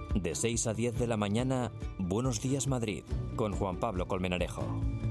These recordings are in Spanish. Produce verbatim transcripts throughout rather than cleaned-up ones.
De seis a diez de la mañana, Buenos Días Madrid, con Juan Pablo Colmenarejo.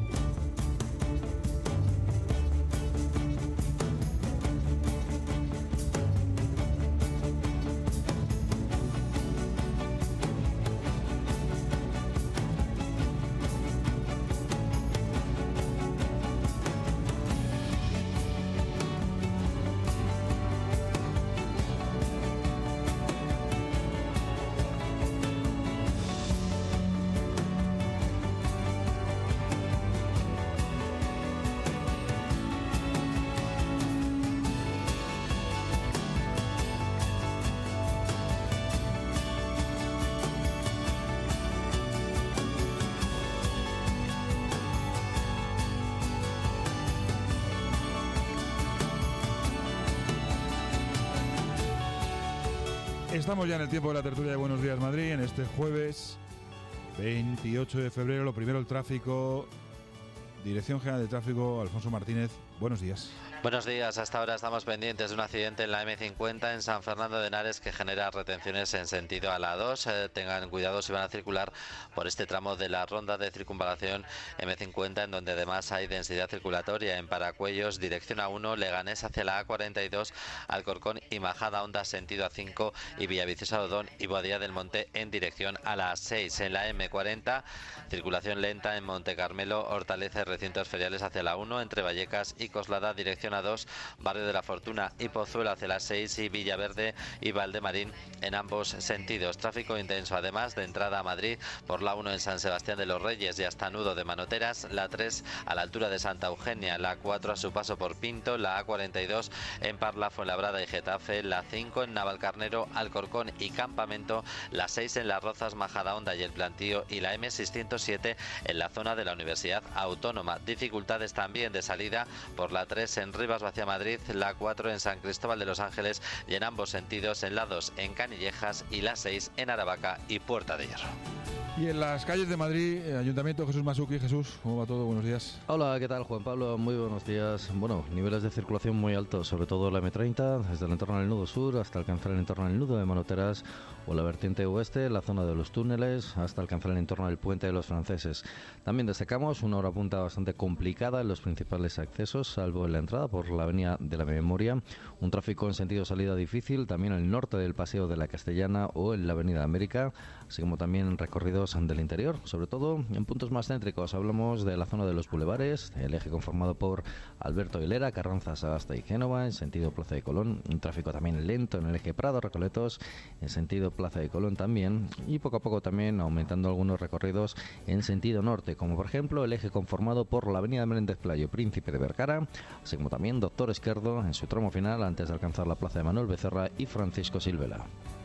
Estamos ya en el tiempo de la tertulia de Buenos Días Madrid, en este jueves veintiocho de febrero. Lo primero, el tráfico. Dirección General de Tráfico, Alfonso Martínez, buenos días. Buenos días, hasta ahora estamos pendientes de un accidente en la eme cincuenta en San Fernando de Henares que genera retenciones en sentido a la dos. Eh, tengan cuidado si van a circular por este tramo de la ronda de circunvalación eme cincuenta, en donde además hay densidad circulatoria en Paracuellos, dirección a uno, Leganés hacia la a cuarenta y dos, Alcorcón y Majada Honda sentido a cinco y Villaviciosa Odón y Boadilla del Monte en dirección a la seis. En la eme cuarenta, circulación lenta en Monte Carmelo, Hortaleza y recintos feriales hacia la uno, entre Vallecas y Coslada, dirección a dos, Barrio de la Fortuna y Pozuelo hacia la seis y Villaverde y Valdemarín en ambos sentidos. Tráfico intenso además de entrada a Madrid por la uno en San Sebastián de los Reyes y hasta Nudo de Manoteras, la tres a la altura de Santa Eugenia, la cuatro a su paso por Pinto, la a cuarenta y dos en Parla, Fuenlabrada y Getafe, la cinco en Navalcarnero, Alcorcón y Campamento, la seis en Las Rozas, Majadahonda y El Plantío y la eme seiscientos siete en la zona de la Universidad Autónoma. Dificultades también de salida por la tres en Rivas hacia Madrid, la cuatro en San Cristóbal de los Ángeles y en ambos sentidos en la dos en Canillejas y la seis en Aravaca y Puerta de Hierro. Y en las calles de Madrid, Ayuntamiento, Jesús Masuki. Jesús, ¿cómo va todo? Buenos días. Hola, ¿qué tal, Juan Pablo? Muy buenos días. Bueno, niveles de circulación muy altos, sobre todo la eme treinta, desde el entorno del nudo sur hasta alcanzar el entorno del nudo de Manoteras, o la vertiente oeste, la zona de los túneles, hasta alcanzar el entorno del puente de los franceses. También destacamos una hora punta bastante complicada en los principales accesos, salvo en la entrada por la avenida de la Memoria. Un tráfico en sentido salida difícil, también al norte del Paseo de la Castellana o en la avenida América, así como también recorridos del interior, sobre todo en puntos más céntricos. Hablamos de la zona de los bulevares, el eje conformado por Alberto Hilera, Carranza, Sagasta y Génova, en sentido Plaza de Colón. Un tráfico también lento en el eje Prado, Recoletos, en sentido Plaza de Colón también, y poco a poco también aumentando algunos recorridos en sentido norte, como por ejemplo el eje conformado por la avenida Menéndez Pelayo, Príncipe de Vergara, así como también Doctor Esquerdo en su tramo final antes de alcanzar la plaza de Manuel Becerra y Francisco Silvela.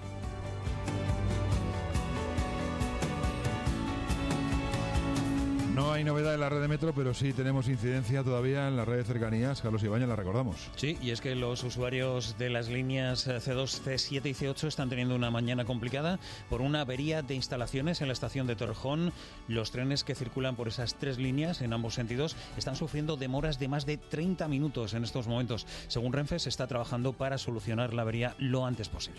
No hay novedad en la red de metro, pero sí tenemos incidencia todavía en la red de cercanías. Carlos Ibáñez, la recordamos. Sí, y es que los usuarios de las líneas ce dos, ce siete y ce ocho están teniendo una mañana complicada por una avería de instalaciones en la estación de Torrejón. Los trenes que circulan por esas tres líneas en ambos sentidos están sufriendo demoras de más de treinta minutos en estos momentos. Según Renfe, se está trabajando para solucionar la avería lo antes posible.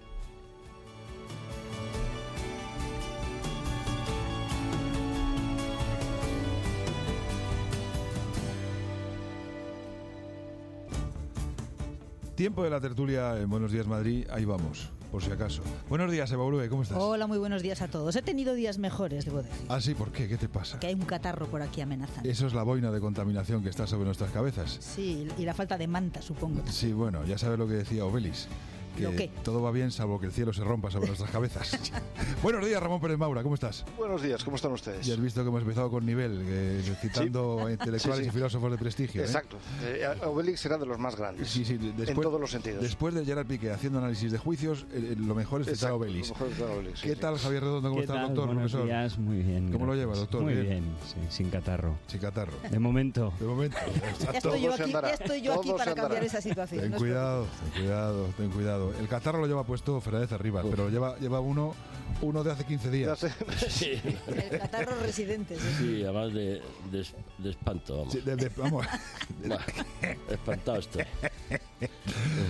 Tiempo de la tertulia en Buenos Días Madrid, ahí vamos, por si acaso. Buenos días, Eva Uribe, ¿cómo estás? Hola, muy buenos días a todos. He tenido días mejores, debo decir. ¿Ah, sí? ¿Por qué? ¿Qué te pasa? Que hay un catarro por aquí amenazando. Eso es la boina de contaminación que está sobre nuestras cabezas. Sí, y la falta de manta, supongo. Sí, bueno, ya sabes lo que decía Obelis. Que ¿Lo qué? Todo va bien salvo que el cielo se rompa sobre nuestras cabezas. Buenos días, Ramón Pérez Maura, ¿cómo estás? Buenos días, ¿cómo están ustedes? Ya has visto que hemos empezado con nivel, eh, citando sí. a intelectuales sí, sí. y filósofos de prestigio. Exacto. ¿eh? Eh, Obelix será de los más grandes. Sí, sí, después, en todos los sentidos. Después de Gerard Piqué haciendo análisis de juicios, eh, lo mejor es citar a Obelix. Obelix sí, ¿Qué tal, Javier Redondo? ¿Cómo ¿Qué está tal? el doctor? Buenos profesor? días, muy bien. ¿Cómo gracias. lo lleva, doctor? Muy bien, bien sí, sin catarro. Sin catarro. De momento. De momento. Ya estoy yo aquí, ya estoy yo aquí para cambiar esa situación. Ten no cuidado, ten cuidado, ten cuidado. El catarro lo lleva puesto Fernández Arriba, Uf. pero lleva, lleva uno, uno de hace quince días. Sí. El catarro residente. Sí, sí además de, de, de espanto. Vamos. Sí, de, de, vamos. Bah, espantado estoy.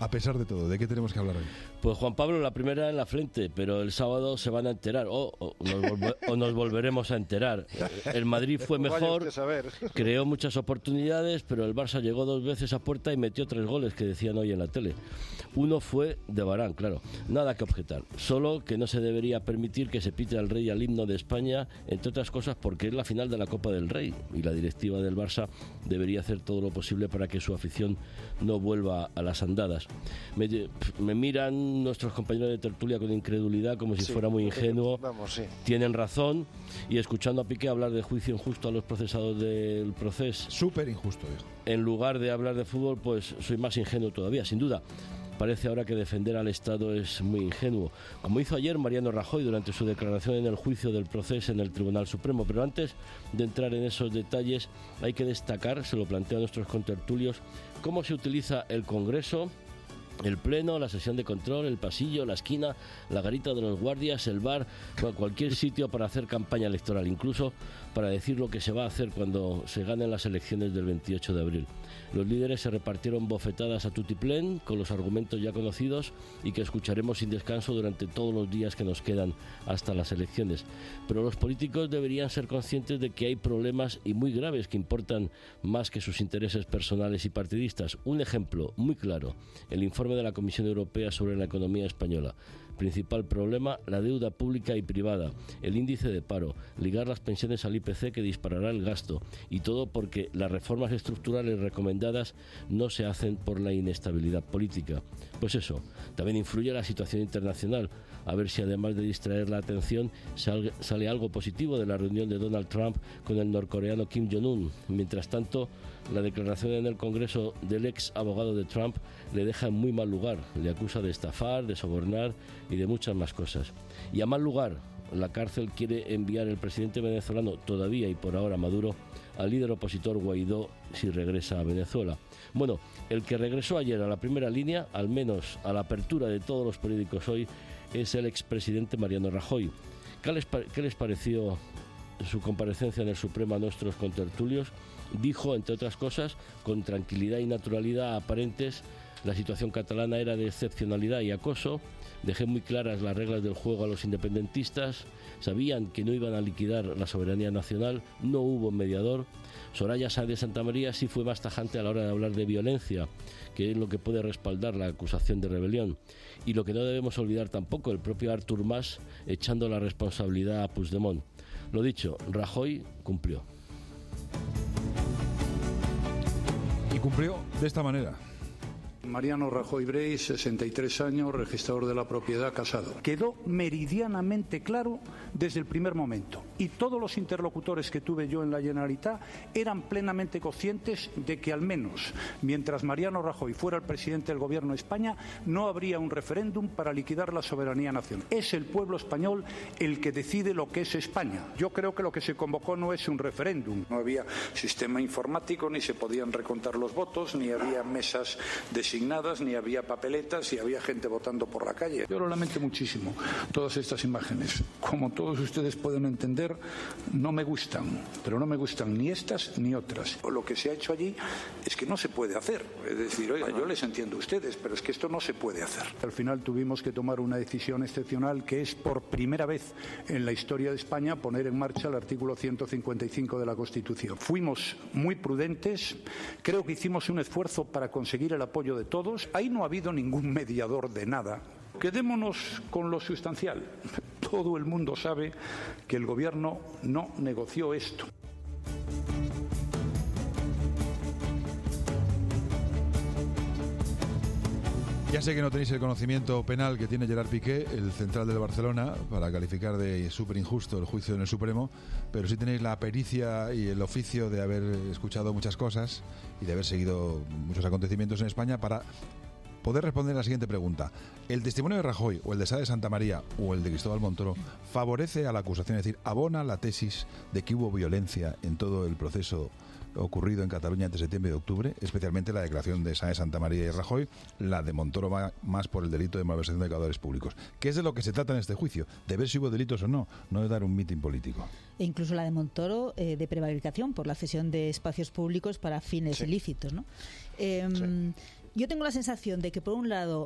A pesar de todo, ¿de qué tenemos que hablar hoy? Pues Juan Pablo, la primera en la frente, pero el sábado se van a enterar, o, o, nos, volve, o nos volveremos a enterar. El Madrid fue mejor, creó muchas oportunidades, pero el Barça llegó dos veces a puerta y metió tres goles, que decían hoy en la tele. Uno fue de Varane, claro, nada que objetar, solo que no se debería permitir que se pite al Rey al himno de España, entre otras cosas porque es la final de la Copa del Rey, y la directiva del Barça debería hacer todo lo posible para que su afición no vuelva a las andadas. Me, me miran nuestros compañeros de tertulia con incredulidad, como si sí, fuera muy ingenuo. Vamos, sí. Tienen razón, y escuchando a Piqué hablar de juicio injusto a los procesados del proceso, súper injusto, dijo, en lugar de hablar de fútbol, pues soy más ingenuo todavía, sin duda. Parece ahora que defender al Estado es muy ingenuo, como hizo ayer Mariano Rajoy durante su declaración en el juicio del proceso en el Tribunal Supremo. Pero antes de entrar en esos detalles, hay que destacar, se lo planteo a nuestros contertulios, cómo se utiliza el Congreso, el pleno, la sesión de control, el pasillo, la esquina, la garita de los guardias, el bar, cualquier sitio para hacer campaña electoral, incluso para decir lo que se va a hacer cuando se ganen las elecciones del veintiocho de abril. Los líderes se repartieron bofetadas a tutiplén con los argumentos ya conocidos y que escucharemos sin descanso durante todos los días que nos quedan hasta las elecciones. Pero los políticos deberían ser conscientes de que hay problemas y muy graves que importan más que sus intereses personales y partidistas. Un ejemplo muy claro, el informe de la Comisión Europea sobre la economía española. Principal problema, la deuda pública y privada, el índice de paro, ligar las pensiones al I P C que disparará el gasto, y todo porque las reformas estructurales recomendadas no se hacen por la inestabilidad política. Pues eso, también influye la situación internacional, a ver si además de distraer la atención sale, sale algo positivo de la reunión de Donald Trump con el norcoreano Kim Jong-un. Mientras tanto, la declaración en el Congreso del ex abogado de Trump le deja en muy mal lugar, le acusa de estafar, de sobornar y de muchas más cosas. Y a mal lugar, la cárcel quiere enviar el presidente venezolano, todavía y por ahora Maduro, al líder opositor Guaidó si regresa a Venezuela. Bueno, el que regresó ayer a la primera línea, al menos a la apertura de todos los periódicos hoy, es el expresidente Mariano Rajoy. ¿Qué les, qué les pareció su comparecencia en el Supremo a nuestros contertulios? Dijo, entre otras cosas, con tranquilidad y naturalidad aparentes, la situación catalana era de excepcionalidad y acoso. Dejé muy claras las reglas del juego a los independentistas. Sabían que no iban a liquidar la soberanía nacional. No hubo mediador. Soraya Sáenz de Santamaría sí fue más tajante a la hora de hablar de violencia, que es lo que puede respaldar la acusación de rebelión. Y lo que no debemos olvidar tampoco, el propio Artur Mas echando la responsabilidad a Puigdemont. Lo dicho, Rajoy cumplió. Y cumplió de esta manera. Mariano Rajoy Brey, sesenta y tres años, registrador de la propiedad, casado. Quedó meridianamente claro desde el primer momento, y todos los interlocutores que tuve yo en la Generalitat eran plenamente conscientes de que al menos mientras Mariano Rajoy fuera el presidente del Gobierno de España no habría un referéndum para liquidar la soberanía nacional. Es el pueblo español el que decide lo que es España. Yo creo que lo que se convocó no es un referéndum. No había sistema informático, ni se podían recontar los votos, ni había mesas designadas, ni había papeletas, y había gente votando por la calle. Yo lo lamento muchísimo, todas estas imágenes. Como todos ustedes pueden entender, no me gustan, pero no me gustan ni estas ni otras. Lo que se ha hecho allí es que no se puede hacer. Es decir, oiga, yo les entiendo a ustedes, pero es que esto no se puede hacer. Al final tuvimos que tomar una decisión excepcional, que es por primera vez en la historia de España poner en marcha el artículo ciento cincuenta y cinco de la Constitución. Fuimos muy prudentes, creo que hicimos un esfuerzo para conseguir el apoyo de todos. Ahí no ha habido ningún mediador de nada. Quedémonos con lo sustancial. Todo el mundo sabe que el Gobierno no negoció esto. Ya sé que no tenéis el conocimiento penal que tiene Gerard Piqué, el central del Barcelona, para calificar de súper injusto el juicio en el Supremo, pero sí tenéis la pericia y el oficio de haber escuchado muchas cosas y de haber seguido muchos acontecimientos en España para poder responder a la siguiente pregunta. ¿El testimonio de Rajoy o el de Sá de Santamaría o el de Cristóbal Montoro favorece a la acusación, es decir, abona la tesis de que hubo violencia en todo el proceso ocurrido en Cataluña entre septiembre y octubre, especialmente la declaración de Sá de Santamaría y Rajoy, la de Montoro va más por el delito de malversación de caudales públicos? ¿Qué es de lo que se trata en este juicio? De ver si hubo delitos o no, no de dar un mitin político. E incluso la de Montoro eh, de prevaricación por la cesión de espacios públicos para fines sí. ilícitos, ¿no? Eh, sí. yo tengo la sensación de que, por un lado,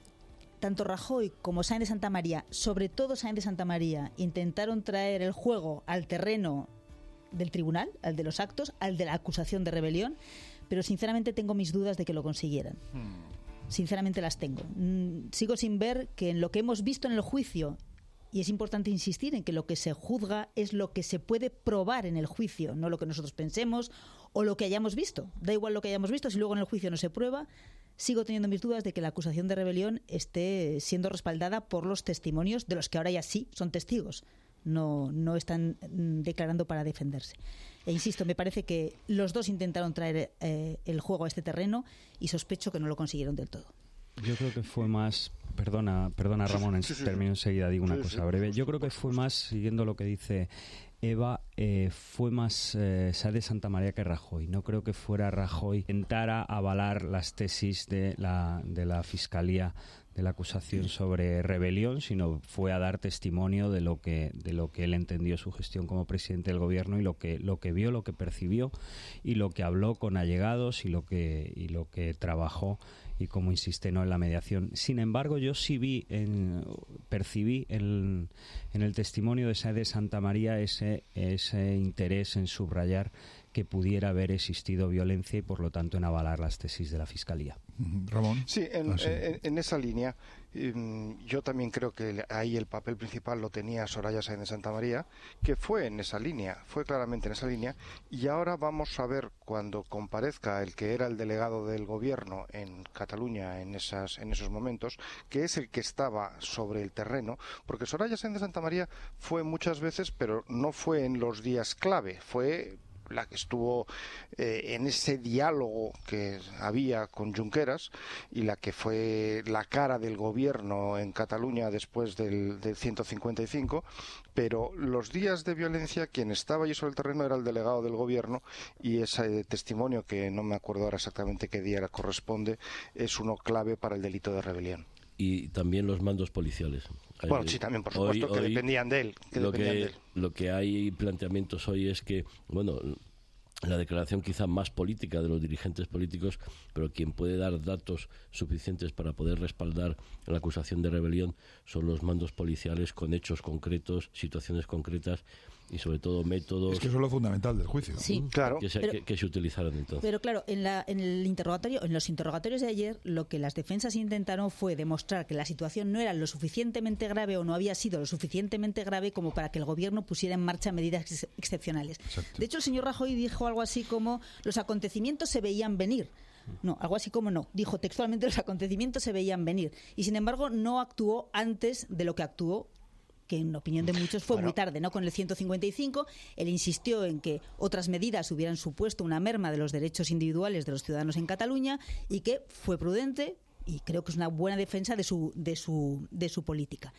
tanto Rajoy como Sáenz de Santa María, sobre todo Sáenz de Santa María, intentaron traer el juego al terreno del tribunal, al de los actos, al de la acusación de rebelión, pero sinceramente tengo mis dudas de que lo consiguieran. Sinceramente las tengo. Sigo sin ver que en lo que hemos visto en el juicio, y es importante insistir en que lo que se juzga es lo que se puede probar en el juicio, no lo que nosotros pensemos o lo que hayamos visto. Da igual lo que hayamos visto, si luego en el juicio no se prueba, sigo teniendo mis dudas de que la acusación de rebelión esté siendo respaldada por los testimonios de los que ahora ya sí son testigos. No, no están declarando para defenderse. E insisto, me parece que los dos intentaron traer eh, el juego a este terreno y sospecho que no lo consiguieron del todo. Yo creo que fue más... Perdona, perdona Ramón, en sí, sí, termino enseguida, digo una sí, cosa sí, breve. Yo creo que fue más, siguiendo lo que dice Eva, eh, fue más eh, Sáenz de Santa María que Rajoy. No creo que fuera Rajoy intentara avalar las tesis de la, de la Fiscalía de la acusación sobre rebelión, sino fue a dar testimonio de lo que de lo que él entendió su gestión como presidente del gobierno y lo que lo que vio, lo que percibió y lo que habló con allegados y lo que y lo que trabajó y como insiste no en la mediación. Sin embargo, yo sí vi en, percibí en, en el testimonio de Sáenz de Santa María ese ese interés en subrayar que pudiera haber existido violencia y por lo tanto en avalar las tesis de la Fiscalía. Ramón. Sí, en, ah, sí. en, en esa línea eh, yo también creo que ahí el papel principal lo tenía Soraya Sáenz de Santa María, que fue en esa línea, fue claramente en esa línea, y ahora vamos a ver cuando comparezca el que era el delegado del gobierno en Cataluña en esas en esos momentos, que es el que estaba sobre el terreno, porque Soraya Sáenz de Santa María fue muchas veces, pero no fue en los días clave, fue la que estuvo eh, en ese diálogo que había con Junqueras y la que fue la cara del gobierno en Cataluña después del, del ciento cincuenta y cinco, pero los días de violencia quien estaba allí sobre el terreno era el delegado del gobierno y ese testimonio, que no me acuerdo ahora exactamente qué día le corresponde, es uno clave para el delito de rebelión. Y también los mandos policiales. Bueno, sí, también, por supuesto, hoy, que hoy dependían de él. Que lo, dependían que, de él. lo que hay planteamientos hoy es que, bueno, la declaración quizá más política de los dirigentes políticos, pero quien puede dar datos suficientes para poder respaldar la acusación de rebelión son los mandos policiales con hechos concretos, situaciones concretas y sobre todo métodos. Es que eso es lo fundamental del juicio. Sí, claro. Que se, pero, que, que se utilizaron entonces. Pero claro, en, la, en el interrogatorio, en los interrogatorios de ayer, lo que las defensas intentaron fue demostrar que la situación no era lo suficientemente grave o no había sido lo suficientemente grave como para que el gobierno pusiera en marcha medidas ex excepcionales. Exacto. De hecho, el señor Rajoy dijo algo así como los acontecimientos se veían venir. No, algo así como no. Dijo textualmente los acontecimientos se veían venir. Y sin embargo no actuó antes de lo que actuó, que en opinión de muchos fue bueno. muy tarde, ¿no? Con el ciento cincuenta y cinco, él insistió en que otras medidas hubieran supuesto una merma de los derechos individuales de los ciudadanos en Cataluña y que fue prudente y creo que es una buena defensa de su, de su, de su política.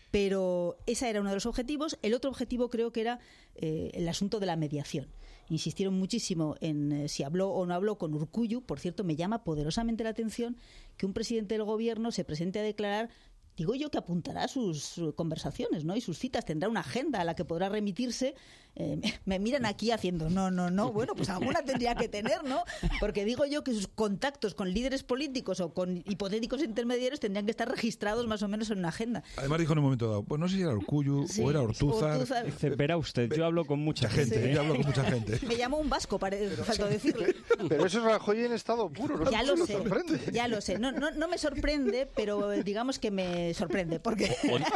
Pero ese era uno de los objetivos. El otro objetivo creo que era eh, el asunto de la mediación. Insistieron muchísimo en eh, si habló o no habló con Urkullu. Por cierto, me llama poderosamente la atención que un presidente del gobierno se presente a declarar. Digo yo que apuntará sus conversaciones, ¿no? Y sus citas, tendrá una agenda a la que podrá remitirse. Eh, me, me miran aquí haciendo, no, no, no, bueno, pues alguna tendría que tener, ¿no? Porque digo yo que sus contactos con líderes políticos o con hipotéticos intermediarios tendrían que estar registrados más o menos en una agenda. Además dijo en un momento dado, pues no sé si era Urkullu sí, o era Ortúzar. Ortúzar. Dice, verá usted, yo hablo con mucha gente. gente ¿eh? Yo hablo con mucha gente. Me llamó un vasco, para, faltó decirle. Pero eso es Rajoy en estado puro, ¿no? Ya lo sé, sorprende. ya lo sé. No, no, no me sorprende, pero digamos que me sorprende, porque...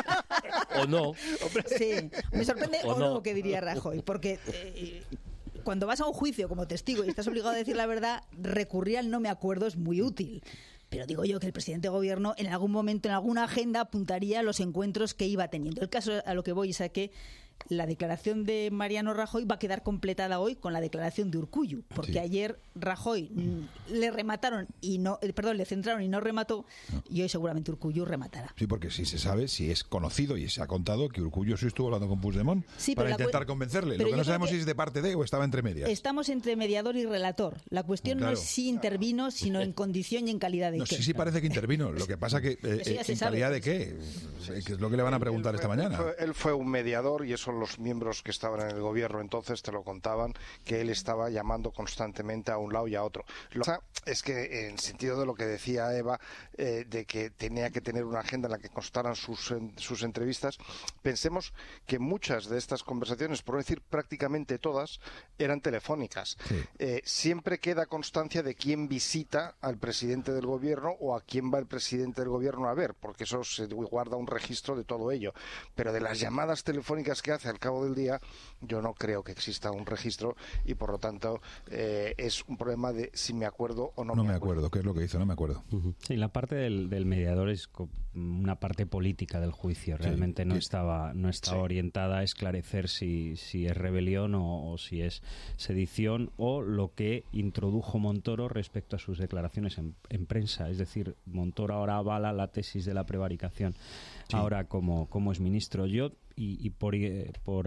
O, o no. Sí, me sorprende o, o no, no, que diría Rajoy, porque eh, cuando vas a un juicio como testigo y estás obligado a decir la verdad, recurrir al no me acuerdo es muy útil. Pero digo yo que el presidente de gobierno en algún momento, en alguna agenda, apuntaría a los encuentros que iba teniendo. El caso a lo que voy es a que la declaración de Mariano Rajoy va a quedar completada hoy con la declaración de Urkullu, porque sí. ayer Rajoy mm, le remataron y no, eh, perdón, le centraron y no remató, no. y hoy seguramente Urkullu rematará. Sí, porque si se sabe, si es conocido y se ha contado que Urkullu sí estuvo hablando con Puigdemont sí, para intentar convencerle. Lo que no sabemos que si es de parte de o estaba entre medias. Estamos entre mediador y relator. La cuestión claro. no es si intervino, sino en condición y en calidad de no, qué. Sí, sí parece que intervino. Lo que pasa que, eh, ¿en sabe. calidad de qué? Sí, que es lo que le van a preguntar él, esta mañana. Él fue, él fue un mediador y eso incluso los miembros que estaban en el gobierno entonces te lo contaban, que él estaba llamando constantemente a un lado y a otro. Lo que pasa es que, en sentido de lo que decía Eva, eh, de que tenía que tener una agenda en la que constaran sus, en, sus entrevistas, pensemos que muchas de estas conversaciones, por no decir prácticamente todas, eran telefónicas. Sí. Eh, siempre queda constancia de quién visita al presidente del gobierno o a quién va el presidente del gobierno a ver, porque eso se guarda un registro de todo ello. Pero de las llamadas telefónicas que hace al cabo del día, yo no creo que exista un registro y, por lo tanto, eh, es un problema de si me acuerdo o no, no me acuerdo. No me acuerdo, ¿qué es lo que hizo? No me acuerdo. Uh-huh. Sí, la parte del, del mediador es una parte política del juicio. Realmente sí, no estaba no estaba sí. orientada a esclarecer si, si es rebelión o, o si es sedición, o lo que introdujo Montoro respecto a sus declaraciones en, en prensa. Es decir, Montoro ahora avala la tesis de la prevaricación, sí. ahora como, como es ministro. Yo, y, y por... por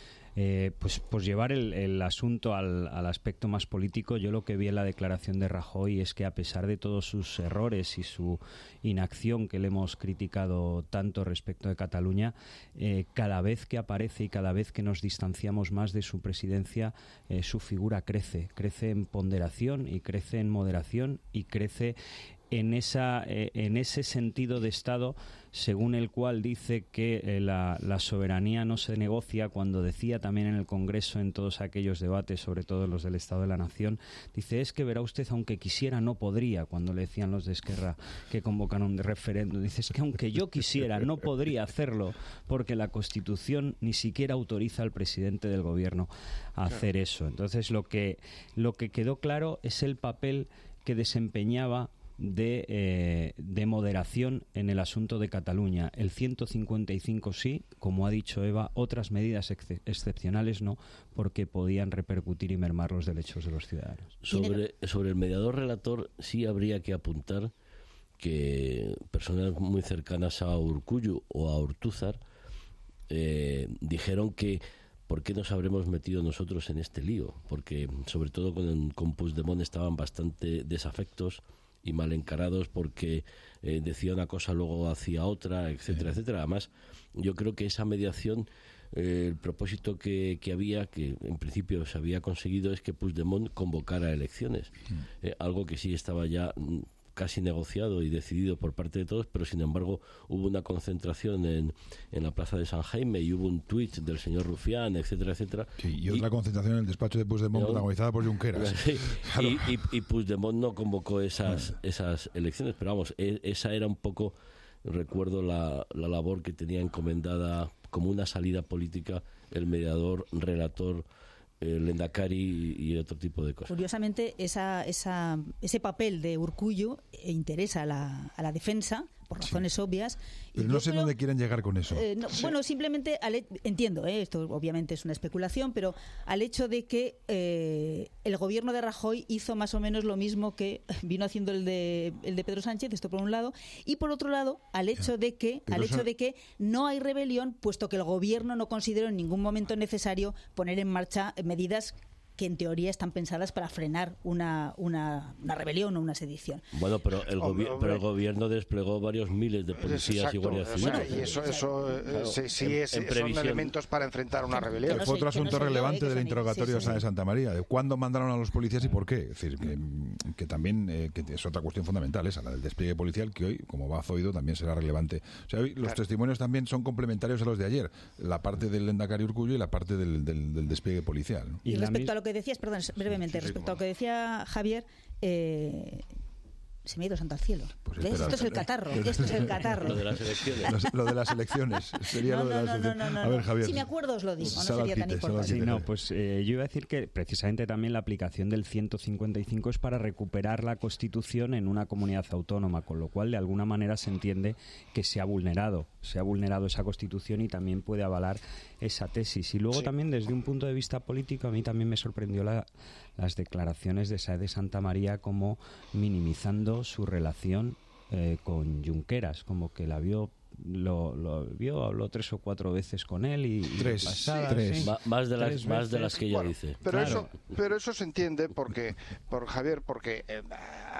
Eh, pues, pues llevar el, el asunto al, al aspecto más político, yo lo que vi en la declaración de Rajoy es que, a pesar de todos sus errores y su inacción que le hemos criticado tanto respecto de Cataluña, eh, cada vez que aparece y cada vez que nos distanciamos más de su presidencia, eh, su figura crece, crece en ponderación y crece en moderación y crece en esa eh, en ese sentido de Estado según el cual dice que eh, la, la soberanía no se negocia, cuando decía también en el Congreso, en todos aquellos debates, sobre todo los del Estado de la Nación, dice, es que verá usted, aunque quisiera no podría, cuando le decían los de Esquerra que convocan un referéndum, dice, es que aunque yo quisiera no podría hacerlo, porque la Constitución ni siquiera autoriza al presidente del gobierno a hacer eso. Entonces lo que, lo que quedó claro es el papel que desempeñaba De, eh, de moderación en el asunto de Cataluña. El ciento cincuenta y cinco sí, como ha dicho Eva, otras medidas ex- excepcionales no, porque podían repercutir y mermar los derechos de los ciudadanos. Sobre, sobre el mediador relator sí habría que apuntar que personas muy cercanas a Urkullu o a Ortúzar eh, dijeron que ¿por qué nos habremos metido nosotros en este lío? Porque sobre todo con, con Puigdemont estaban bastante desafectos y mal encarados, porque eh, decía una cosa, luego hacía otra, etcétera, sí. etcétera. Además, yo creo que esa mediación, eh, el propósito que, que había, que en principio se había conseguido, es que Puigdemont convocara elecciones. Mm. Eh, algo que sí estaba ya casi negociado y decidido por parte de todos, pero sin embargo hubo una concentración en, en la plaza de San Jaime y hubo un tuit del señor Rufián, etcétera, etcétera. Sí, y otra y, concentración en el despacho de Puigdemont, no, protagonizada por Junqueras. Sí, claro. y, y, y Puigdemont no convocó esas, esas elecciones, pero vamos, e, esa era un poco, recuerdo, la, la labor que tenía encomendada como una salida política el mediador, relator, el Lehendakari y otro tipo de cosas. Curiosamente, esa, esa, ese papel de Urkullu interesa a la, a la defensa, por razones sí. obvias. Pero no sé creo, dónde quieren llegar con eso. Eh, no, sí. Bueno, simplemente, al, entiendo, eh, esto obviamente es una especulación, pero al hecho de que eh, el gobierno de Rajoy hizo más o menos lo mismo que vino haciendo el de, el de Pedro Sánchez, esto por un lado, y por otro lado, al hecho de que, al hecho de que no hay rebelión, puesto que el gobierno no consideró en ningún momento necesario poner en marcha medidas que en teoría están pensadas para frenar una, una, una rebelión o una sedición. Bueno, pero el, gobi- pero el gobierno desplegó varios miles de policías Exacto. y guardias civiles. Bueno, y eso, eso claro, sí, sí en, es, en son elementos para enfrentar una rebelión. Que fue otro asunto no relevante yo, eh, del interrogatorio sí, sí. de Santa María, de cuándo mandaron a los policías y por qué. Es decir, que, que también eh, que es otra cuestión fundamental, esa, la del despliegue policial, que hoy, como va Zoido, también será relevante. O sea, hoy los claro. testimonios también son complementarios a los de ayer, la parte del Lehendakari Urkullu y la parte del, del, del despliegue policial, ¿no? Y, y respecto a lo que decías, perdón, brevemente, sí, sí, respecto sí, a lo que decía Javier, eh, se me ha ido santo al cielo. Pues espera, esto es el catarro, esto es el catarro. Lo de las elecciones. Lo, lo de las elecciones. Sería no, lo de no, las no, no, no, A ver, Javier. Si me acuerdo os lo digo, no sería tan importante. Sí, no, pues eh, yo iba a decir que precisamente también la aplicación del ciento cincuenta y cinco es para recuperar la Constitución en una comunidad autónoma, con lo cual de alguna manera se entiende que se ha vulnerado, se ha vulnerado esa Constitución y también puede avalar esa tesis. Y luego sí. también desde un punto de vista político a mí también me sorprendió la, las declaraciones de Sáenz de Santa María como minimizando su relación eh, con Junqueras, como que la vio Lo, lo vio, habló tres o cuatro veces con él y, y tres, pasada, sí, tres. Sí, Ma, más de las tres más de las que ella bueno, dice. Pero claro. eso, pero eso se entiende porque, por Javier, porque eh,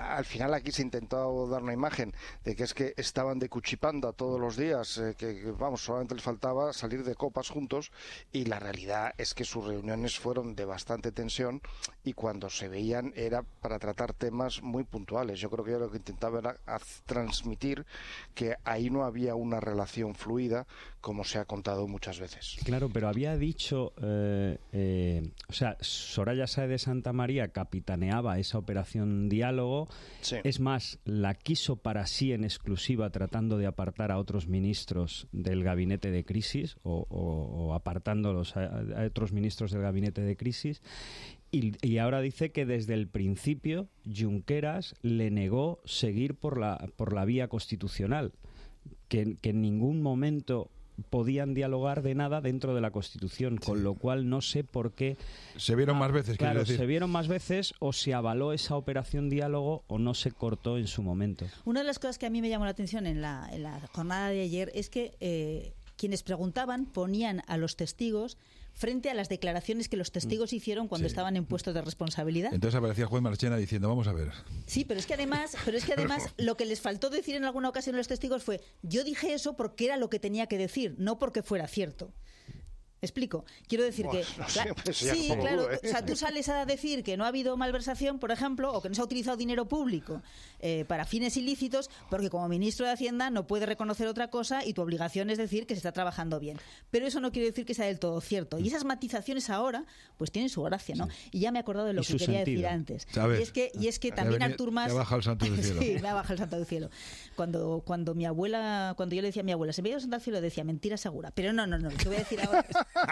al final aquí se intentó dar una imagen de que es que estaban de cuchipanda todos los días, eh, que, que vamos, solamente les faltaba salir de copas juntos, y la realidad es que sus reuniones fueron de bastante tensión y cuando se veían era para tratar temas muy puntuales. Yo creo que lo que intentaba era transmitir que ahí no había una relación fluida, como se ha contado muchas veces. Claro, pero había dicho, eh, eh, o sea, Soraya Sáez de Santamaría capitaneaba esa operación diálogo. Sí. Es más, la quiso para sí en exclusiva, tratando de apartar a otros ministros del gabinete de crisis o, o, o apartándolos a, a otros ministros del gabinete de crisis. Y, y ahora dice que desde el principio Junqueras le negó seguir por la, por la vía constitucional, que, que en ningún momento podían dialogar de nada dentro de la Constitución, con sí. lo cual no sé por qué... Se vieron ah, más veces, claro, decir. se vieron más veces, o se avaló esa operación diálogo o no se cortó en su momento. Una de las cosas que a mí me llamó la atención en la, en la jornada de ayer es que eh, quienes preguntaban ponían a los testigos frente a las declaraciones que los testigos hicieron cuando sí. estaban en puestos de responsabilidad. Entonces aparecía el juez Marchena diciendo, vamos a ver. Sí, pero es que además, pero es que además lo que les faltó decir en alguna ocasión a los testigos fue, yo dije eso porque era lo que tenía que decir, no porque fuera cierto. ¿Explico? Quiero decir Buah, que... No sé, pues sí, como claro. tú, ¿eh? O sea, tú sales a decir que no ha habido malversación, por ejemplo, o que no se ha utilizado dinero público eh, para fines ilícitos, porque como ministro de Hacienda no puedes reconocer otra cosa y tu obligación es decir que se está trabajando bien. Pero eso no quiere decir que sea del todo cierto. Y esas matizaciones ahora, pues tienen su gracia, ¿no? Sí. Y ya me he acordado de lo y que quería sentido. decir antes. ¿Sabes? Y es que, y es que también venido, Artur Mas... Me ha bajado el santo del cielo. Sí, me ha bajado el santo del cielo. Cuando, cuando mi abuela, cuando yo le decía a mi abuela, se me ha ido el santo del cielo, decía, mentira segura. Pero no, no, no, lo que voy a decir ahora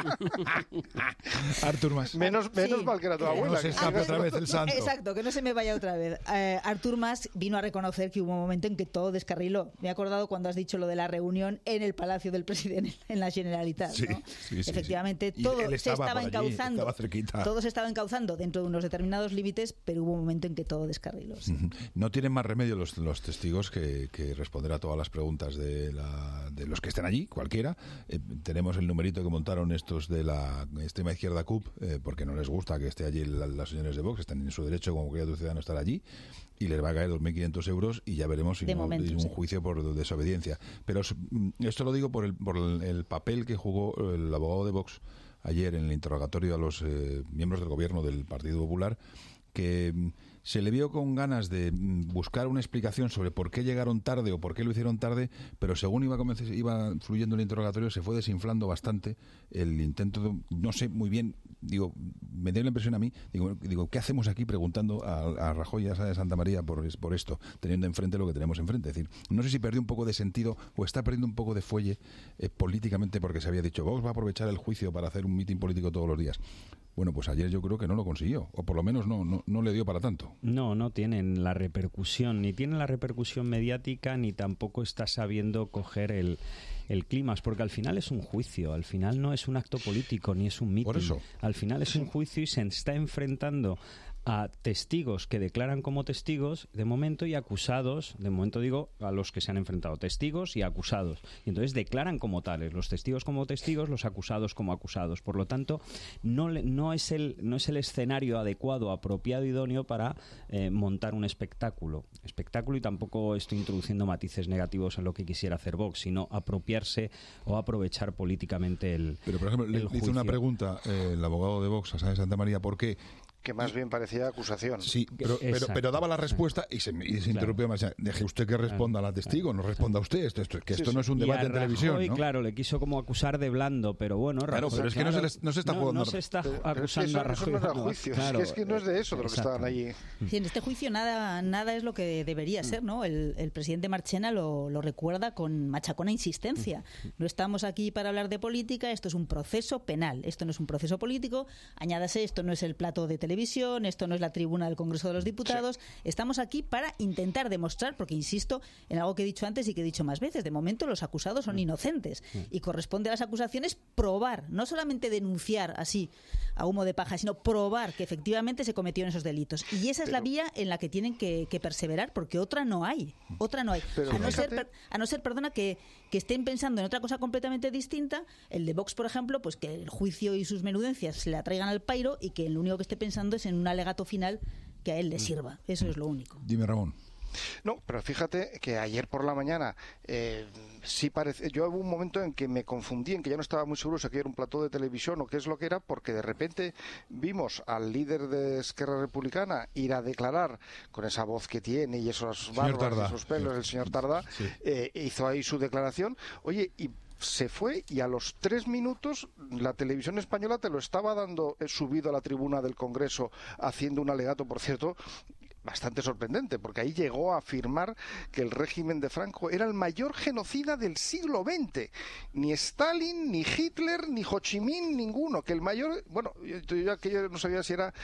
es... Artur Mas. Menos, menos sí. mal que era tu abuela. No se escape otra vez el santo. Exacto, que no se me vaya otra vez. Eh, Artur Mas vino a reconocer que hubo un momento en que todo descarriló. Me he acordado cuando has dicho lo de la reunión en el Palacio del Presidente, en la Generalitat, sí, ¿no? sí, sí, Efectivamente, sí. todo se estaba, estaba encauzando. Allí, estaba todo se estaba encauzando dentro de unos determinados límites, pero hubo un momento en que todo descarriló. Sí. No tienen más remedio los, los testigos que, que responder a todas las preguntas de, la, de los que estén allí, cualquiera. Eh, tenemos el numerito que montaron estos de la extrema izquierda C U P, eh, porque no les gusta que esté allí la, las señores de Vox, están en su derecho como cualquier otro ciudadano estar allí, y les va a caer dos mil quinientos euros y ya veremos si de no momento, es un sí. juicio por desobediencia. Pero esto lo digo por el, por el, el papel que jugó el abogado de Vox ayer en el interrogatorio a los eh, miembros del gobierno del Partido Popular, que se le vio con ganas de buscar una explicación sobre por qué llegaron tarde o por qué lo hicieron tarde, pero según iba, iba fluyendo el interrogatorio se fue desinflando bastante el intento de, no sé muy bien, digo, me dio la impresión a mí, digo, digo ¿qué hacemos aquí preguntando a, a Rajoy y a de Santamaría por, por esto, teniendo enfrente lo que tenemos enfrente? Es decir, no sé si perdió un poco de sentido o está perdiendo un poco de fuelle eh, políticamente, porque se había dicho, Vox va a aprovechar el juicio para hacer un mitin político todos los días. Bueno, pues ayer yo creo que no lo consiguió, o por lo menos no, no, no le dio para tanto. No, no tienen la repercusión, ni tienen la repercusión mediática, ni tampoco está sabiendo coger el, el clímax, porque al final es un juicio, al final no es un acto político, ni es un mitin. Por eso. Al final es un juicio y se está enfrentando a testigos que declaran como testigos de momento y acusados, de momento digo, a los que se han enfrentado, testigos y acusados. Y entonces declaran como tales, los testigos como testigos, los acusados como acusados. Por lo tanto, no, le, no, es, el, no es el escenario adecuado, apropiado, idóneo para eh, montar un espectáculo. Espectáculo, y tampoco estoy introduciendo matices negativos en lo que quisiera hacer Vox, sino apropiarse o aprovechar políticamente el Pero, por ejemplo, el le juicio. hizo una pregunta eh, el abogado de Vox, a Sáez de Santamaría, ¿por qué? Que más bien parecía acusación. Sí, pero, pero, pero daba la respuesta y se, y se interrumpió más. Deje usted que responda a la testigo, no responda usted. Esto, esto, que esto sí, no es un debate en televisión, Rajoy, ¿no? claro, le quiso como acusar de blando, pero bueno, Rajoy, claro, pero es que claro, no, se les, no se está no, jugando. No se está pero, acusando pero a Rajoy. Eso no era juicio, claro, es, que, es que no es de eso de lo que estaban allí. Sí, en este juicio nada, nada es lo que debería ser, ¿no? El, el presidente Marchena lo, lo recuerda con machacona insistencia. No estamos aquí para hablar de política, esto es un proceso penal, esto no es un proceso político, añádase, esto no es el plato de televisión, esto no es la tribuna del Congreso de los Diputados, sí. Estamos aquí para intentar demostrar, porque insisto en algo que he dicho antes y que he dicho más veces, de momento los acusados son inocentes y corresponde a las acusaciones probar, no solamente denunciar así a humo de paja, sino probar que efectivamente se cometieron esos delitos. Y esa es Pero, la vía en la que tienen que, que perseverar, porque otra no hay, otra no hay. Pero, a, no ser, per, a no ser, perdona, que, que estén pensando en otra cosa completamente distinta, el de Vox, por ejemplo, pues que el juicio y sus menudencias se le atraigan al pairo y que lo único que esté pensando es en un alegato final que a él le sirva. Eso es lo único. Dime, Ramón. No, pero fíjate que ayer por la mañana eh, sí parece. Yo hubo un momento en que me confundí, en que ya no estaba muy seguro si aquello era un plató de televisión o qué es lo que era, porque de repente vimos al líder de Esquerra Republicana ir a declarar con esa voz que tiene y esos barbas y esos pelos, el señor Tardá, sí. eh, hizo ahí su declaración. Oye, y se fue y a los tres minutos la televisión española te lo estaba dando eh, subido a la tribuna del Congreso haciendo un alegato, por cierto, bastante sorprendente, porque ahí llegó a afirmar que el régimen de Franco era el mayor genocida del siglo veinte. Ni Stalin, ni Hitler, ni Ho Chi Minh, ninguno. Que el mayor, bueno, yo ya que yo no sabía si era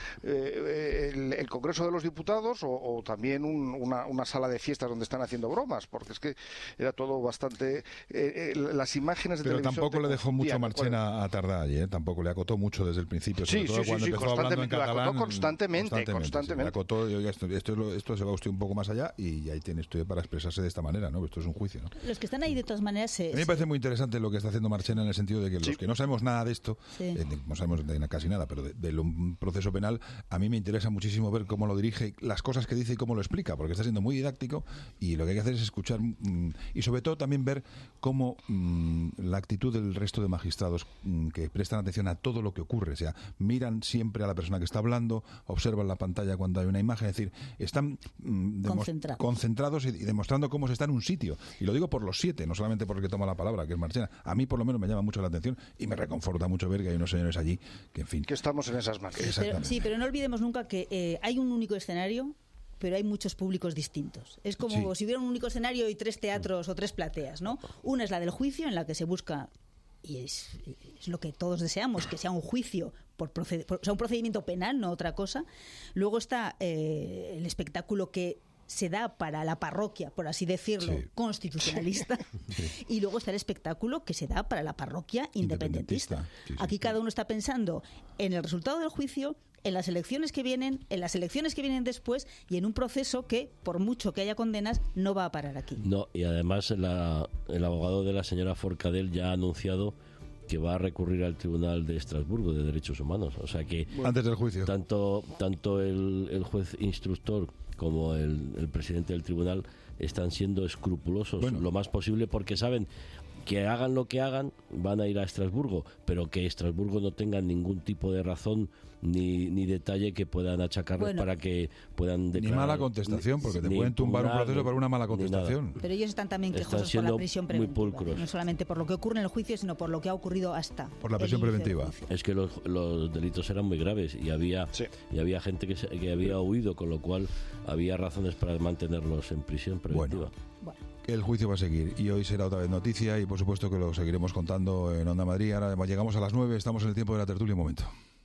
eh, el, el Congreso de los Diputados o, o también un, una, una sala de fiestas donde están haciendo bromas, porque es que era todo bastante... Eh, eh, las imágenes de Pero televisión... tampoco le dejó mucho Marchena a Tardá, ¿eh? Tampoco le acotó mucho desde el principio, sobre sí, todo sí, cuando sí, empezó sí, hablando en catalán. Acotó constantemente, constantemente. constantemente. Le acotó, yo, esto, esto, es lo, esto se va usted un poco más allá y ahí tiene usted para expresarse de esta manera, ¿no? Esto es un juicio, ¿no? Los que están ahí de todas maneras... Se, a mí me parece muy interesante lo que está haciendo Marchena en el sentido de que sí. los que no sabemos nada de esto, sí. eh, no sabemos de casi nada, pero de, de un proceso penal, a mí me interesa muchísimo ver cómo lo dirige, las cosas que dice y cómo lo explica, porque está siendo muy didáctico y lo que hay que hacer es escuchar mmm, y sobre todo también ver cómo mmm, la actitud del resto de magistrados mmm, que prestan atención a todo lo que ocurre, o sea, miran siempre a la persona que está hablando, observan la pantalla cuando hay una imagen, es decir, están mmm, concentrados. concentrados y, y demostrando cómo se está en un sitio. Y lo digo por los siete, no solamente por el que toma la palabra, que es Marchena. A mí por lo menos me llama mucho la atención y me reconforta mucho ver que hay unos señores allí que, en fin... Que estamos en esas manos. Pero, sí, pero no olvidemos nunca que eh, hay un único escenario, pero hay muchos públicos distintos. Es como sí. si hubiera un único escenario y tres teatros o tres plateas, ¿no? Una es la del juicio, en la que se busca... y es, es lo que todos deseamos, que sea un juicio, por, proced- por o sea, un procedimiento penal, no otra cosa. Luego está eh, el espectáculo que se da para la parroquia, por así decirlo, sí. constitucionalista, sí. y luego está el espectáculo que se da para la parroquia independentista. independentista. Sí, sí, Aquí sí. cada uno está pensando en el resultado del juicio, en las elecciones que vienen, en las elecciones que vienen después y en un proceso que, por mucho que haya condenas, no va a parar aquí. No, y además la, el abogado de la señora Forcadell ya ha anunciado que va a recurrir al Tribunal de Estrasburgo de Derechos Humanos. O sea que... Antes del juicio. Tanto, tanto el, el juez instructor como el, el presidente del tribunal están siendo escrupulosos bueno. lo más posible, porque saben que hagan lo que hagan, van a ir a Estrasburgo, pero que Estrasburgo no tenga ningún tipo de razón ni, ni detalle que puedan achacarles bueno, para que puedan declarar. Ni mala contestación, porque te pueden tumbar un proceso por una mala contestación. Pero ellos están también quejosos por la prisión preventiva, no solamente por lo que ocurre en el juicio, sino por lo que ha ocurrido hasta por la prisión preventiva. Es que los, los delitos eran muy graves y había sí. y había gente que, se, que había huido, con lo cual había razones para mantenerlos en prisión preventiva. Bueno. bueno. El juicio va a seguir y hoy será otra vez noticia y por supuesto que lo seguiremos contando en Onda Madrid. Ahora llegamos a las nueve, estamos en el tiempo de la tertulia. Un momento.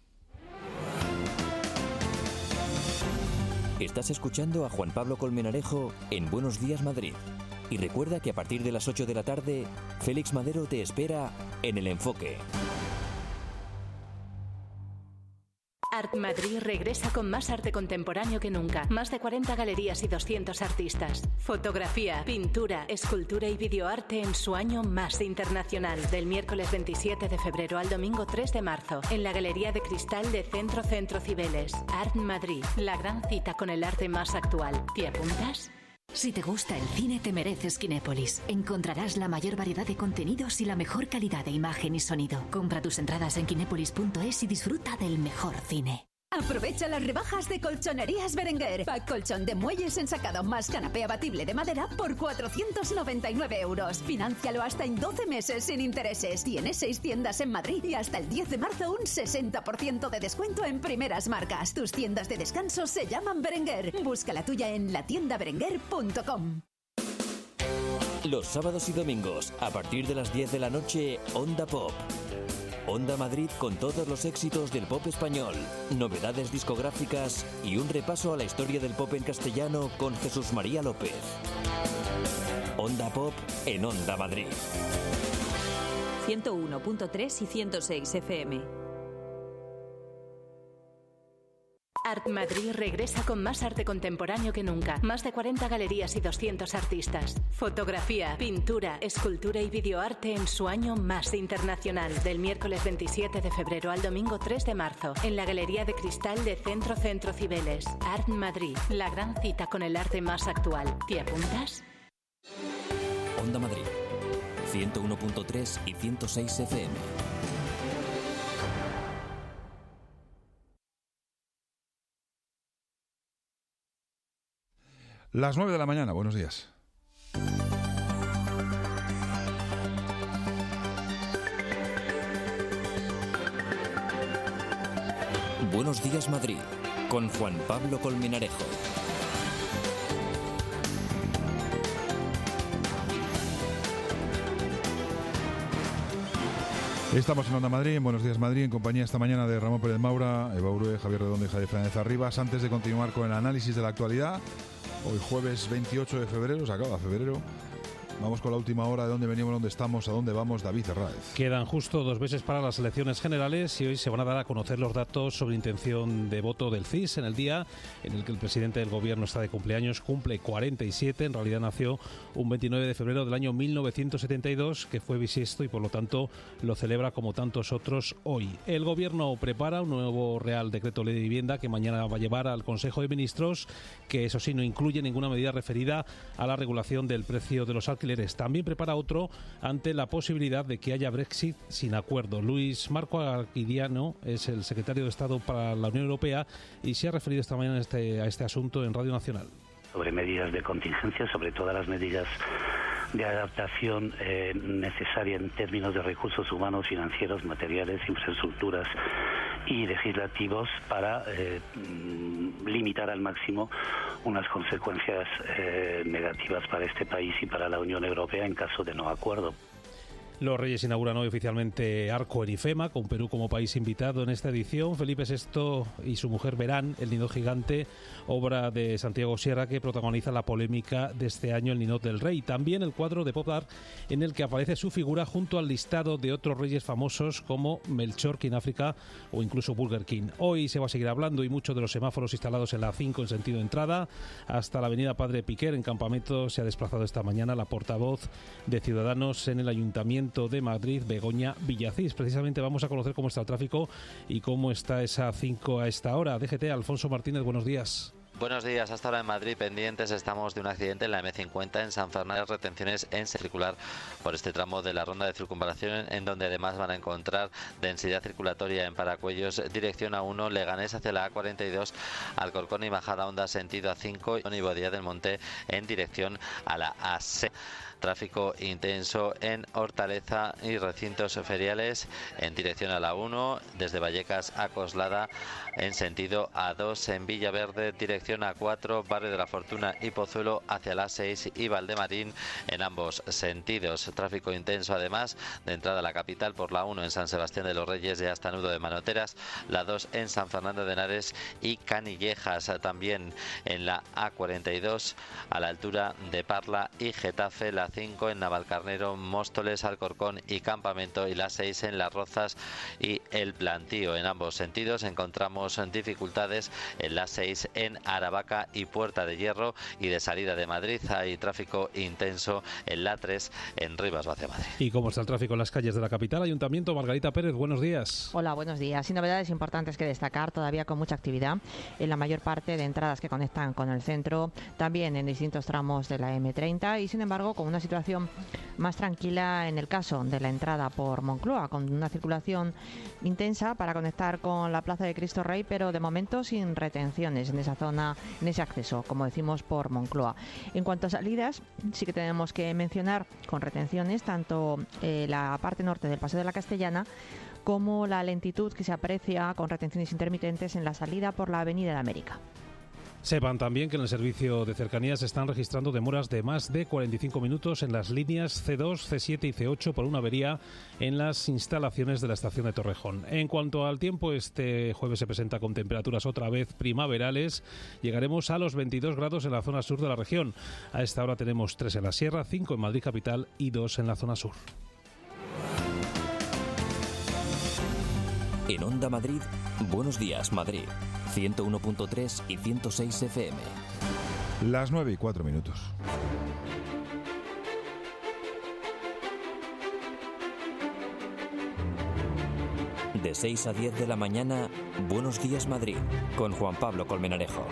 Estás escuchando a Juan Pablo Colmenarejo en Buenos Días Madrid. Y recuerda que a partir de las ocho de la tarde, Félix Madero te espera en El Enfoque. Art Madrid regresa con más arte contemporáneo que nunca. Más de cuarenta galerías y doscientos artistas. Fotografía, pintura, escultura y videoarte en su año más internacional. Del miércoles veintisiete de febrero al domingo tres de marzo. En la Galería de Cristal de Centro Centro Cibeles. Art Madrid. La gran cita con el arte más actual. ¿Te apuntas? Si te gusta el cine, te mereces Kinépolis. Encontrarás la mayor variedad de contenidos y la mejor calidad de imagen y sonido. Compra tus entradas en kinépolis punto es y disfruta del mejor cine. Aprovecha las rebajas de Colchonerías Berenguer. Pack colchón de muelles ensacado más canapé abatible de madera por cuatrocientos noventa y nueve euros. Fináncialo hasta en doce meses sin intereses. Tiene seis tiendas en Madrid y hasta el diez de marzo un sesenta por ciento de descuento en primeras marcas. Tus tiendas de descanso se llaman Berenguer. Busca la tuya en la tienda berenguer punto com. Los sábados y domingos, a partir de las diez de la noche, Onda Pop. Onda Madrid con todos los éxitos del pop español, novedades discográficas y un repaso a la historia del pop en castellano con Jesús María López. Onda Pop en Onda Madrid. ciento uno punto tres y ciento seis F M. Art Madrid regresa con más arte contemporáneo que nunca. Más de cuarenta galerías y doscientos artistas. Fotografía, pintura, escultura y videoarte en su año más internacional. Del miércoles veintisiete de febrero al domingo tres de marzo. En la Galería de Cristal de Centro Centro Cibeles. Art Madrid. La gran cita con el arte más actual. ¿Te apuntas? Onda Madrid. ciento uno punto tres y ciento seis F M. Las nueve de la mañana, buenos días. Buenos días Madrid, con Juan Pablo Colmenarejo. Estamos en Onda Madrid, en Buenos Días Madrid, en compañía esta mañana de Ramón Pérez Maura, Eva Urue, Javier Redondo y Javier Fernández Arribas. Antes de continuar con el análisis de la actualidad, hoy jueves veintiocho de febrero, se acaba febrero. Vamos con la última hora de dónde venimos, dónde estamos, a dónde vamos. David Herráez. Quedan justo dos meses para las elecciones generales y hoy se van a dar a conocer los datos sobre intención de voto del C I S en el día en el que el presidente del gobierno está de cumpleaños, cumple cuarenta y siete, en realidad nació un veintinueve de febrero del año mil novecientos setenta y dos, que fue bisiesto y por lo tanto lo celebra como tantos otros hoy. El gobierno prepara un nuevo Real Decreto Ley de Vivienda que mañana va a llevar al Consejo de Ministros, que eso sí no incluye ninguna medida referida a la regulación del precio de los alquileres. También prepara otro ante la posibilidad de que haya Brexit sin acuerdo. Luis Marco Arquidiano es el secretario de Estado para la Unión Europea y se ha referido esta mañana a este, a este asunto en Radio Nacional. Sobre medidas de contingencia, sobre todas las medidas de adaptación eh, necesaria en términos de recursos humanos, financieros, materiales, infraestructuras y legislativos para eh, limitar al máximo unas consecuencias eh, negativas para este país y para la Unión Europea en caso de no acuerdo. Los Reyes inauguran hoy oficialmente Arco en IFEMA, con Perú como país invitado en esta edición. Felipe sexto y su mujer verán El Ninot Gigante, obra de Santiago Sierra, que protagoniza la polémica de este año, El Ninot del Rey. También el cuadro de Pop Art, en el que aparece su figura junto al listado de otros reyes famosos como Melchor, King África o incluso Burger King. Hoy se va a seguir hablando y mucho de los semáforos instalados en la A cinco en sentido de entrada hasta la avenida Padre Piquer. En Campamento se ha desplazado esta mañana la portavoz de Ciudadanos en el Ayuntamiento de Madrid, Begoña Villacís. Precisamente vamos a conocer cómo está el tráfico y cómo está esa A cinco a esta hora. D G T, Alfonso Martínez, buenos días. Buenos días, hasta ahora en Madrid pendientes estamos de un accidente en la eme cincuenta en San Fernando, retenciones en circular por este tramo de la ronda de circunvalación, en donde además van a encontrar densidad circulatoria en Paracuellos, dirección A uno, Leganés hacia la A cuarenta y dos, Alcorcón y Majada Honda sentido A cinco y Bodía del Monte en dirección a la A seis. Tráfico intenso en Hortaleza y recintos feriales en dirección a la uno, desde Vallecas a Coslada en sentido A dos, en Villaverde dirección A cuatro, Barrio de la Fortuna y Pozuelo hacia la A seis y Valdemarín en ambos sentidos. Tráfico intenso además de entrada a la capital por la uno en San Sebastián de los Reyes y hasta Nudo de Manoteras, la dos en San Fernando de Henares y Canillejas, también en la A cuarenta y dos a la altura de Parla y Getafe, la cinco en Navalcarnero, Móstoles, Alcorcón y Campamento y la seis en Las Rozas y El Plantío. En ambos sentidos encontramos dificultades en la seis en Aravaca y Puerta de Hierro, y de salida de Madrid hay tráfico intenso en la tres en Rivas Vacia Madrid. ¿Y cómo está el tráfico en las calles de la capital? Ayuntamiento, Margarita Pérez, buenos días. Hola, buenos días. Sin novedades importantes que destacar, todavía con mucha actividad en la mayor parte de entradas que conectan con el centro, también en distintos tramos de la eme treinta y sin embargo con una situación más tranquila en el caso de la entrada por Moncloa, con una circulación intensa para conectar con la Plaza de Cristo Rey, pero de momento sin retenciones en esa zona, en ese acceso, como decimos, por Moncloa. En cuanto a salidas, sí que tenemos que mencionar con retenciones tanto eh, la parte norte del Paseo de la Castellana como la lentitud que se aprecia con retenciones intermitentes en la salida por la Avenida de América. Sepan también que en el servicio de cercanías se están registrando demoras de más de cuarenta y cinco minutos en las líneas ce dos, ce siete y ce ocho por una avería en las instalaciones de la estación de Torrejón. En cuanto al tiempo, este jueves se presenta con temperaturas otra vez primaverales. Llegaremos a los veintidós grados en la zona sur de la región. A esta hora tenemos tres en la sierra, cinco en Madrid capital y dos en la zona sur. En Onda Madrid, Buenos Días Madrid, ciento uno punto tres y ciento seis F M. Las nueve y cuatro minutos. De seis a diez de la mañana, Buenos Días Madrid, con Juan Pablo Colmenarejo.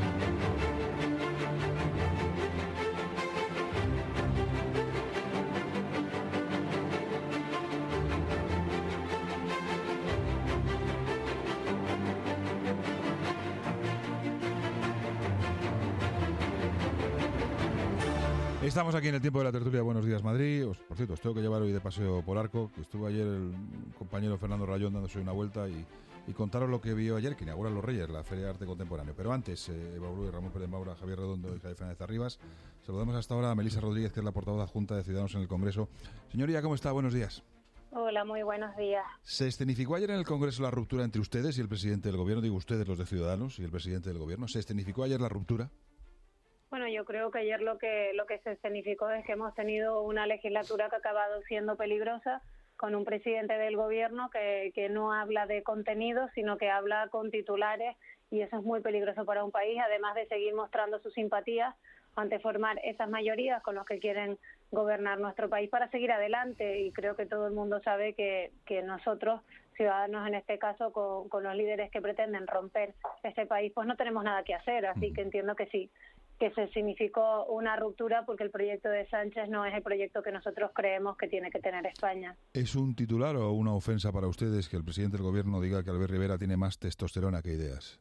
Estamos aquí en el tiempo de la tertulia de Buenos Días Madrid. Os, por cierto, os tengo que llevar hoy de paseo por Arco, que estuvo ayer el compañero Fernando Rayón dándose una vuelta y, y contaros lo que vio ayer, que inauguran Los Reyes, la Feria de Arte Contemporáneo. Pero antes, eh, Eva Bru y Ramón Pérez Maura, Javier Redondo y Javier Fernández Arribas. Saludamos hasta ahora a Melisa Rodríguez, que es la portavoz adjunta de Ciudadanos en el Congreso. Señoría, ¿cómo está? Buenos días. Hola, muy buenos días. ¿Se escenificó ayer en el Congreso la ruptura entre ustedes y el presidente del Gobierno? Digo ustedes, los de Ciudadanos, y el presidente del Gobierno. ¿Se escenificó ayer la ruptura? Bueno, yo creo que ayer lo que lo que se escenificó es que hemos tenido una legislatura que ha acabado siendo peligrosa, con un presidente del gobierno que, que no habla de contenido, sino que habla con titulares, y eso es muy peligroso para un país, además de seguir mostrando su simpatía ante formar esas mayorías con los que quieren gobernar nuestro país para seguir adelante. Y creo que todo el mundo sabe que, que nosotros, ciudadanos en este caso, con, con los líderes que pretenden romper este país, pues no tenemos nada que hacer, así que entiendo que sí, que se significó una ruptura porque el proyecto de Sánchez no es el proyecto que nosotros creemos que tiene que tener España. ¿Es un titular o una ofensa para ustedes que el presidente del Gobierno diga que Albert Rivera tiene más testosterona que ideas?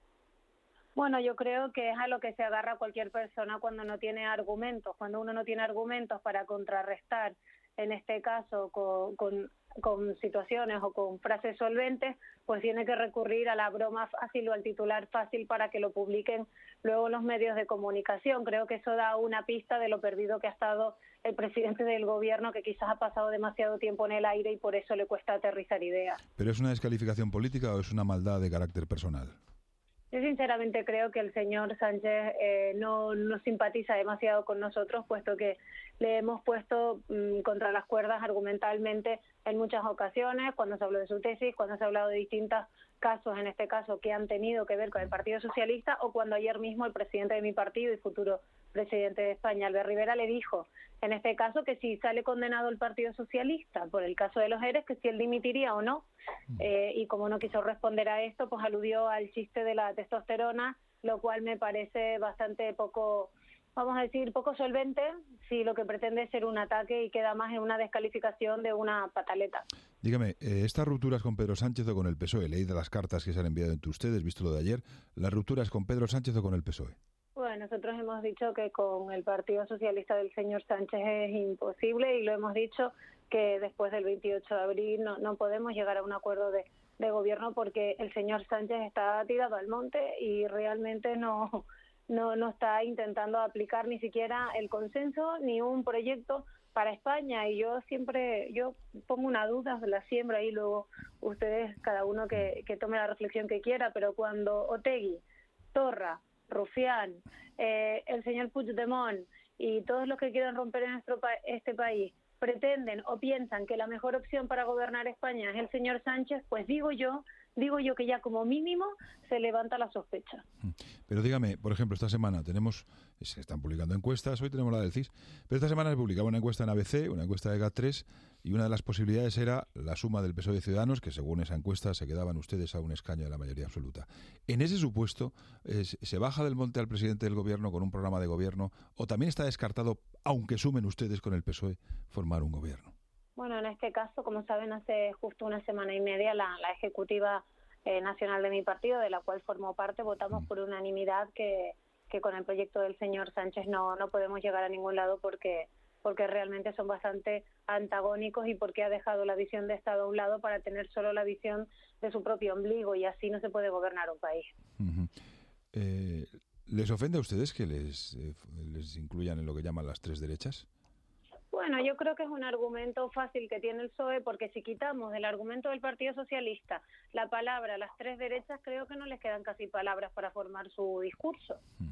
Bueno, yo creo que es a lo que se agarra cualquier persona cuando no tiene argumentos. Cuando uno no tiene argumentos para contrarrestar, en este caso, con, con, con situaciones o con frases solventes, pues tiene que recurrir a la broma fácil o al titular fácil para que lo publiquen luego los medios de comunicación. Creo que eso da una pista de lo perdido que ha estado el presidente del gobierno, que quizás ha pasado demasiado tiempo en el aire y por eso le cuesta aterrizar ideas. ¿Pero es una descalificación política o es una maldad de carácter personal? Yo sinceramente creo que el señor Sánchez eh, no, no simpatiza demasiado con nosotros, puesto que le hemos puesto mmm, contra las cuerdas argumentalmente en muchas ocasiones, cuando se habló de su tesis, cuando se ha hablado de distintos casos, en este caso, que han tenido que ver con el Partido Socialista, o cuando ayer mismo el presidente de mi partido y futuro presidente de España, Albert Rivera, le dijo, en este caso, que si sale condenado el Partido Socialista por el caso de los ERES, que si él dimitiría o no. Eh, y como no quiso responder a esto, pues aludió al chiste de la testosterona, lo cual me parece bastante poco, vamos a decir, poco solvente, si lo que pretende es ser un ataque y queda más en una descalificación de una pataleta. Dígame, eh, ¿estas rupturas con Pedro Sánchez o con el P S O E? Leí de las cartas que se han enviado entre ustedes, visto lo de ayer, ¿las rupturas con Pedro Sánchez o con el P S O E? Bueno, nosotros hemos dicho que con el Partido Socialista del señor Sánchez es imposible, y lo hemos dicho que después del veintiocho de abril no, no podemos llegar a un acuerdo de, de gobierno porque el señor Sánchez está tirado al monte y realmente no, no, no está intentando aplicar ni siquiera el consenso ni un proyecto para España. Y yo siempre, yo pongo una duda, la siembro ahí, luego ustedes, cada uno que, que tome la reflexión que quiera, pero cuando Otegi, Torra, Rufián, eh, el señor Puigdemont y todos los que quieran romper en nuestro pa- este país pretenden o piensan que la mejor opción para gobernar España es el señor Sánchez, pues digo yo, digo yo que ya como mínimo se levanta la sospecha. Pero dígame, por ejemplo, esta semana tenemos, se están publicando encuestas, hoy tenemos la del C I S, pero esta semana se publicaba una encuesta en A B C, una encuesta de GAT tres, y una de las posibilidades era la suma del P S O E de Ciudadanos, que según esa encuesta se quedaban ustedes a un escaño de la mayoría absoluta. En ese supuesto, eh, ¿se baja del monte al presidente del gobierno con un programa de gobierno, o también está descartado, aunque sumen ustedes con el P S O E, formar un gobierno? Bueno, en este caso, como saben, hace justo una semana y media la, la ejecutiva eh, nacional de mi partido, de la cual formo parte, votamos mm. por unanimidad que, que con el proyecto del señor Sánchez no, no podemos llegar a ningún lado porque porque realmente son bastante antagónicos y porque ha dejado la visión de Estado a un lado para tener solo la visión de su propio ombligo, y así no se puede gobernar un país. Uh-huh. eh, ¿Les ofende a ustedes que les, eh, les incluyan en lo que llaman las tres derechas? Bueno, yo creo que es un argumento fácil que tiene el P S O E, porque si quitamos del argumento del Partido Socialista la palabra las tres derechas, creo que no les quedan casi palabras para formar su discurso. Uh-huh.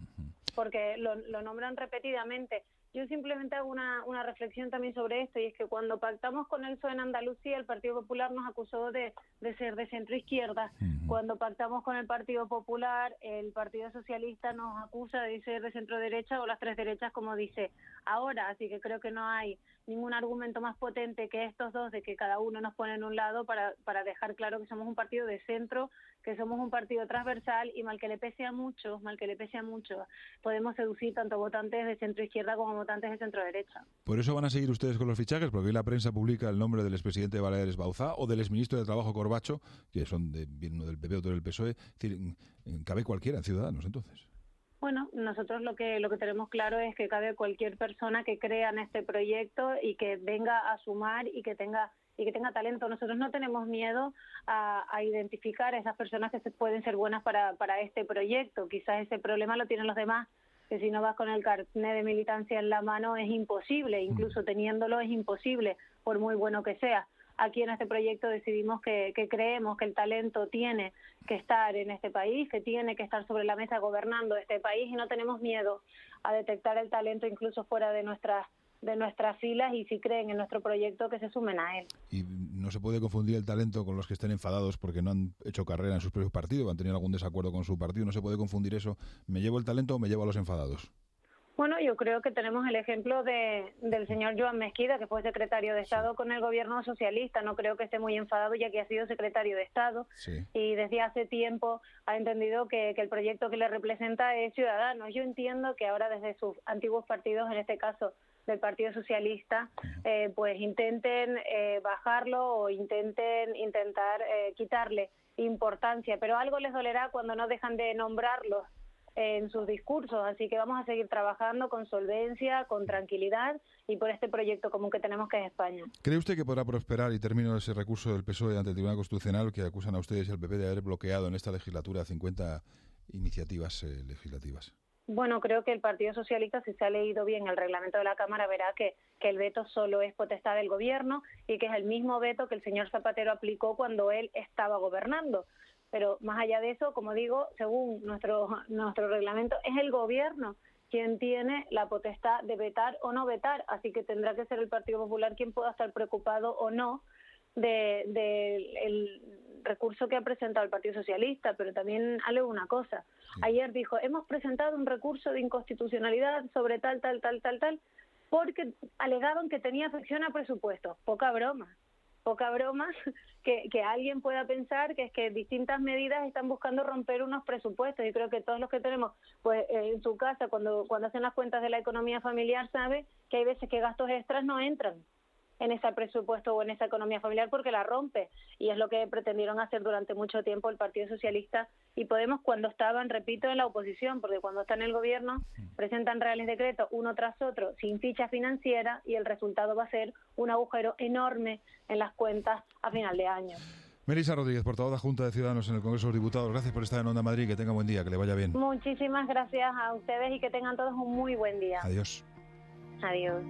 porque lo, lo nombran repetidamente. Yo simplemente hago una, una reflexión también sobre esto, y es que cuando pactamos con el P S O E en Andalucía, el Partido Popular nos acusó de, de ser de centro-izquierda. Uh-huh. Cuando pactamos con el Partido Popular, el Partido Socialista nos acusa de ser de centro-derecha o las tres derechas, como dice ahora. Así que creo que no hay ningún argumento más potente que estos dos, de que cada uno nos pone en un lado para, para dejar claro que somos un partido de centro, que somos un partido transversal, y mal que le pese a muchos, mal que le pese a muchos, podemos seducir tanto votantes de centro-izquierda como votantes de centro-derecha. Por eso van a seguir ustedes con los fichajes, porque hoy la prensa publica el nombre del expresidente de Baleares, Bauzá, o del exministro de Trabajo, Corbacho, que son de uno del P P, otro del P S O E. Es decir, cabe cualquiera en Ciudadanos, entonces. Bueno, nosotros lo que lo que tenemos claro es que cabe cualquier persona que crea en este proyecto y que venga a sumar y que tenga y que tenga talento. Nosotros no tenemos miedo a, a identificar a esas personas que se pueden ser buenas para, para este proyecto. Quizás ese problema lo tienen los demás, que si no vas con el carnet de militancia en la mano es imposible, incluso teniéndolo es imposible, por muy bueno que sea. Aquí en este proyecto decidimos que, que creemos que el talento tiene que estar en este país, que tiene que estar sobre la mesa gobernando este país, y no tenemos miedo a detectar el talento incluso fuera de nuestras de nuestras filas, y si creen en nuestro proyecto, que se sumen a él. Y no se puede confundir el talento con los que estén enfadados porque no han hecho carrera en sus propios partidos, han tenido algún desacuerdo con su partido. No se puede confundir eso. ¿Me llevo el talento o me llevo a los enfadados? Bueno, yo creo que tenemos el ejemplo de, del señor Joan Mesquida, que fue secretario de Estado con el gobierno socialista. No creo que esté muy enfadado, ya que ha sido secretario de Estado. Sí. Y desde hace tiempo ha entendido que, que el proyecto que le representa es Ciudadanos. Yo entiendo que ahora desde sus antiguos partidos, en este caso del Partido Socialista, eh, pues intenten eh, bajarlo o intenten intentar eh, quitarle importancia, pero algo les dolerá cuando no dejan de nombrarlos en sus discursos, así que vamos a seguir trabajando con solvencia, con tranquilidad y por este proyecto común que tenemos, que es España. ¿Cree usted que podrá prosperar, y termino ese recurso del P S O E ante el Tribunal Constitucional, que acusan a ustedes y al P P de haber bloqueado en esta legislatura cincuenta iniciativas eh, legislativas? Bueno, creo que el Partido Socialista, si se ha leído bien el reglamento de la Cámara, verá que, que el veto solo es potestad del Gobierno y que es el mismo veto que el señor Zapatero aplicó cuando él estaba gobernando. Pero más allá de eso, como digo, según nuestro nuestro reglamento, es el Gobierno quien tiene la potestad de vetar o no vetar, así que tendrá que ser el Partido Popular quien pueda estar preocupado o no de, de el recurso que ha presentado el Partido Socialista. Pero también algo una cosa. Ayer dijo, hemos presentado un recurso de inconstitucionalidad sobre tal, tal, tal, tal, tal, porque alegaban que tenía afección a presupuestos. Poca broma. Poca broma que, que alguien pueda pensar que es que distintas medidas están buscando romper unos presupuestos, y creo que todos los que tenemos pues eh, en su casa, cuando cuando hacen las cuentas de la economía familiar, sabe que hay veces que gastos extras no entran en ese presupuesto o en esa economía familiar porque la rompe, y es lo que pretendieron hacer durante mucho tiempo el Partido Socialista y Podemos cuando estaban, repito, en la oposición, porque cuando están en el gobierno presentan reales decretos uno tras otro sin ficha financiera, y el resultado va a ser un agujero enorme en las cuentas a final de año. Melissa Rodríguez, portavoz adjunta de Ciudadanos en el Congreso de los Diputados, gracias por estar en Onda Madrid, que tenga buen día, que le vaya bien. Muchísimas gracias a ustedes y que tengan todos un muy buen día. Adiós. Adiós.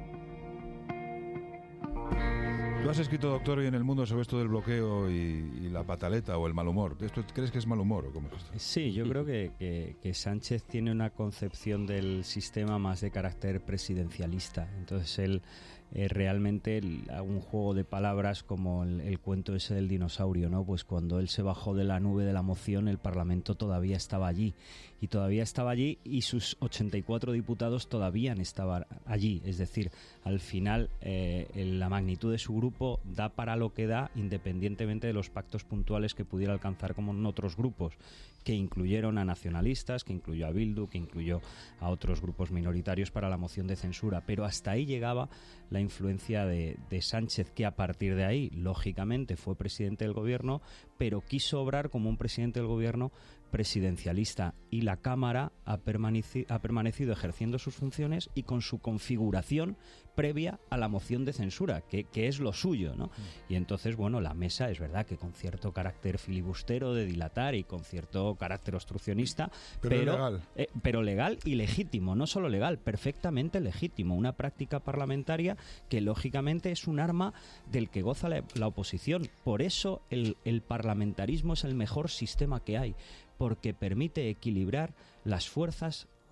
Tú has escrito, doctor, hoy en El Mundo sobre esto del bloqueo y, y la pataleta o el mal humor. ¿Esto crees que es mal humor o cómo es esto? Sí, yo creo que, que, que Sánchez tiene una concepción del sistema más de carácter presidencialista. Entonces él eh, realmente el, un juego de palabras como el, el cuento ese del dinosaurio, ¿no? Pues cuando él se bajó de la nube de la moción, el Parlamento todavía estaba allí. Y todavía estaba allí y sus ochenta y cuatro diputados todavía estaban allí. Es decir, al final eh, la magnitud de su grupo da para lo que da, independientemente de los pactos puntuales que pudiera alcanzar como en otros grupos, que incluyeron a nacionalistas, que incluyó a Bildu, que incluyó a otros grupos minoritarios para la moción de censura. Pero hasta ahí llegaba la influencia de, de Sánchez, que a partir de ahí, lógicamente, fue presidente del gobierno, pero quiso obrar como un presidente del gobierno presidencialista, y la Cámara ha permanecido, ha permanecido ejerciendo sus funciones y con su configuración previa a la moción de censura, que, que es lo suyo, ¿no? Y entonces, bueno, la mesa es verdad que con cierto carácter filibustero de dilatar y con cierto carácter obstruccionista, pero, pero legal. Eh, pero legal y legítimo, no solo legal, perfectamente legítimo, una práctica parlamentaria que lógicamente es un arma del que goza la, la oposición. Por eso el, el parlamentarismo es el mejor sistema que hay, porque permite equilibrar las fuerzas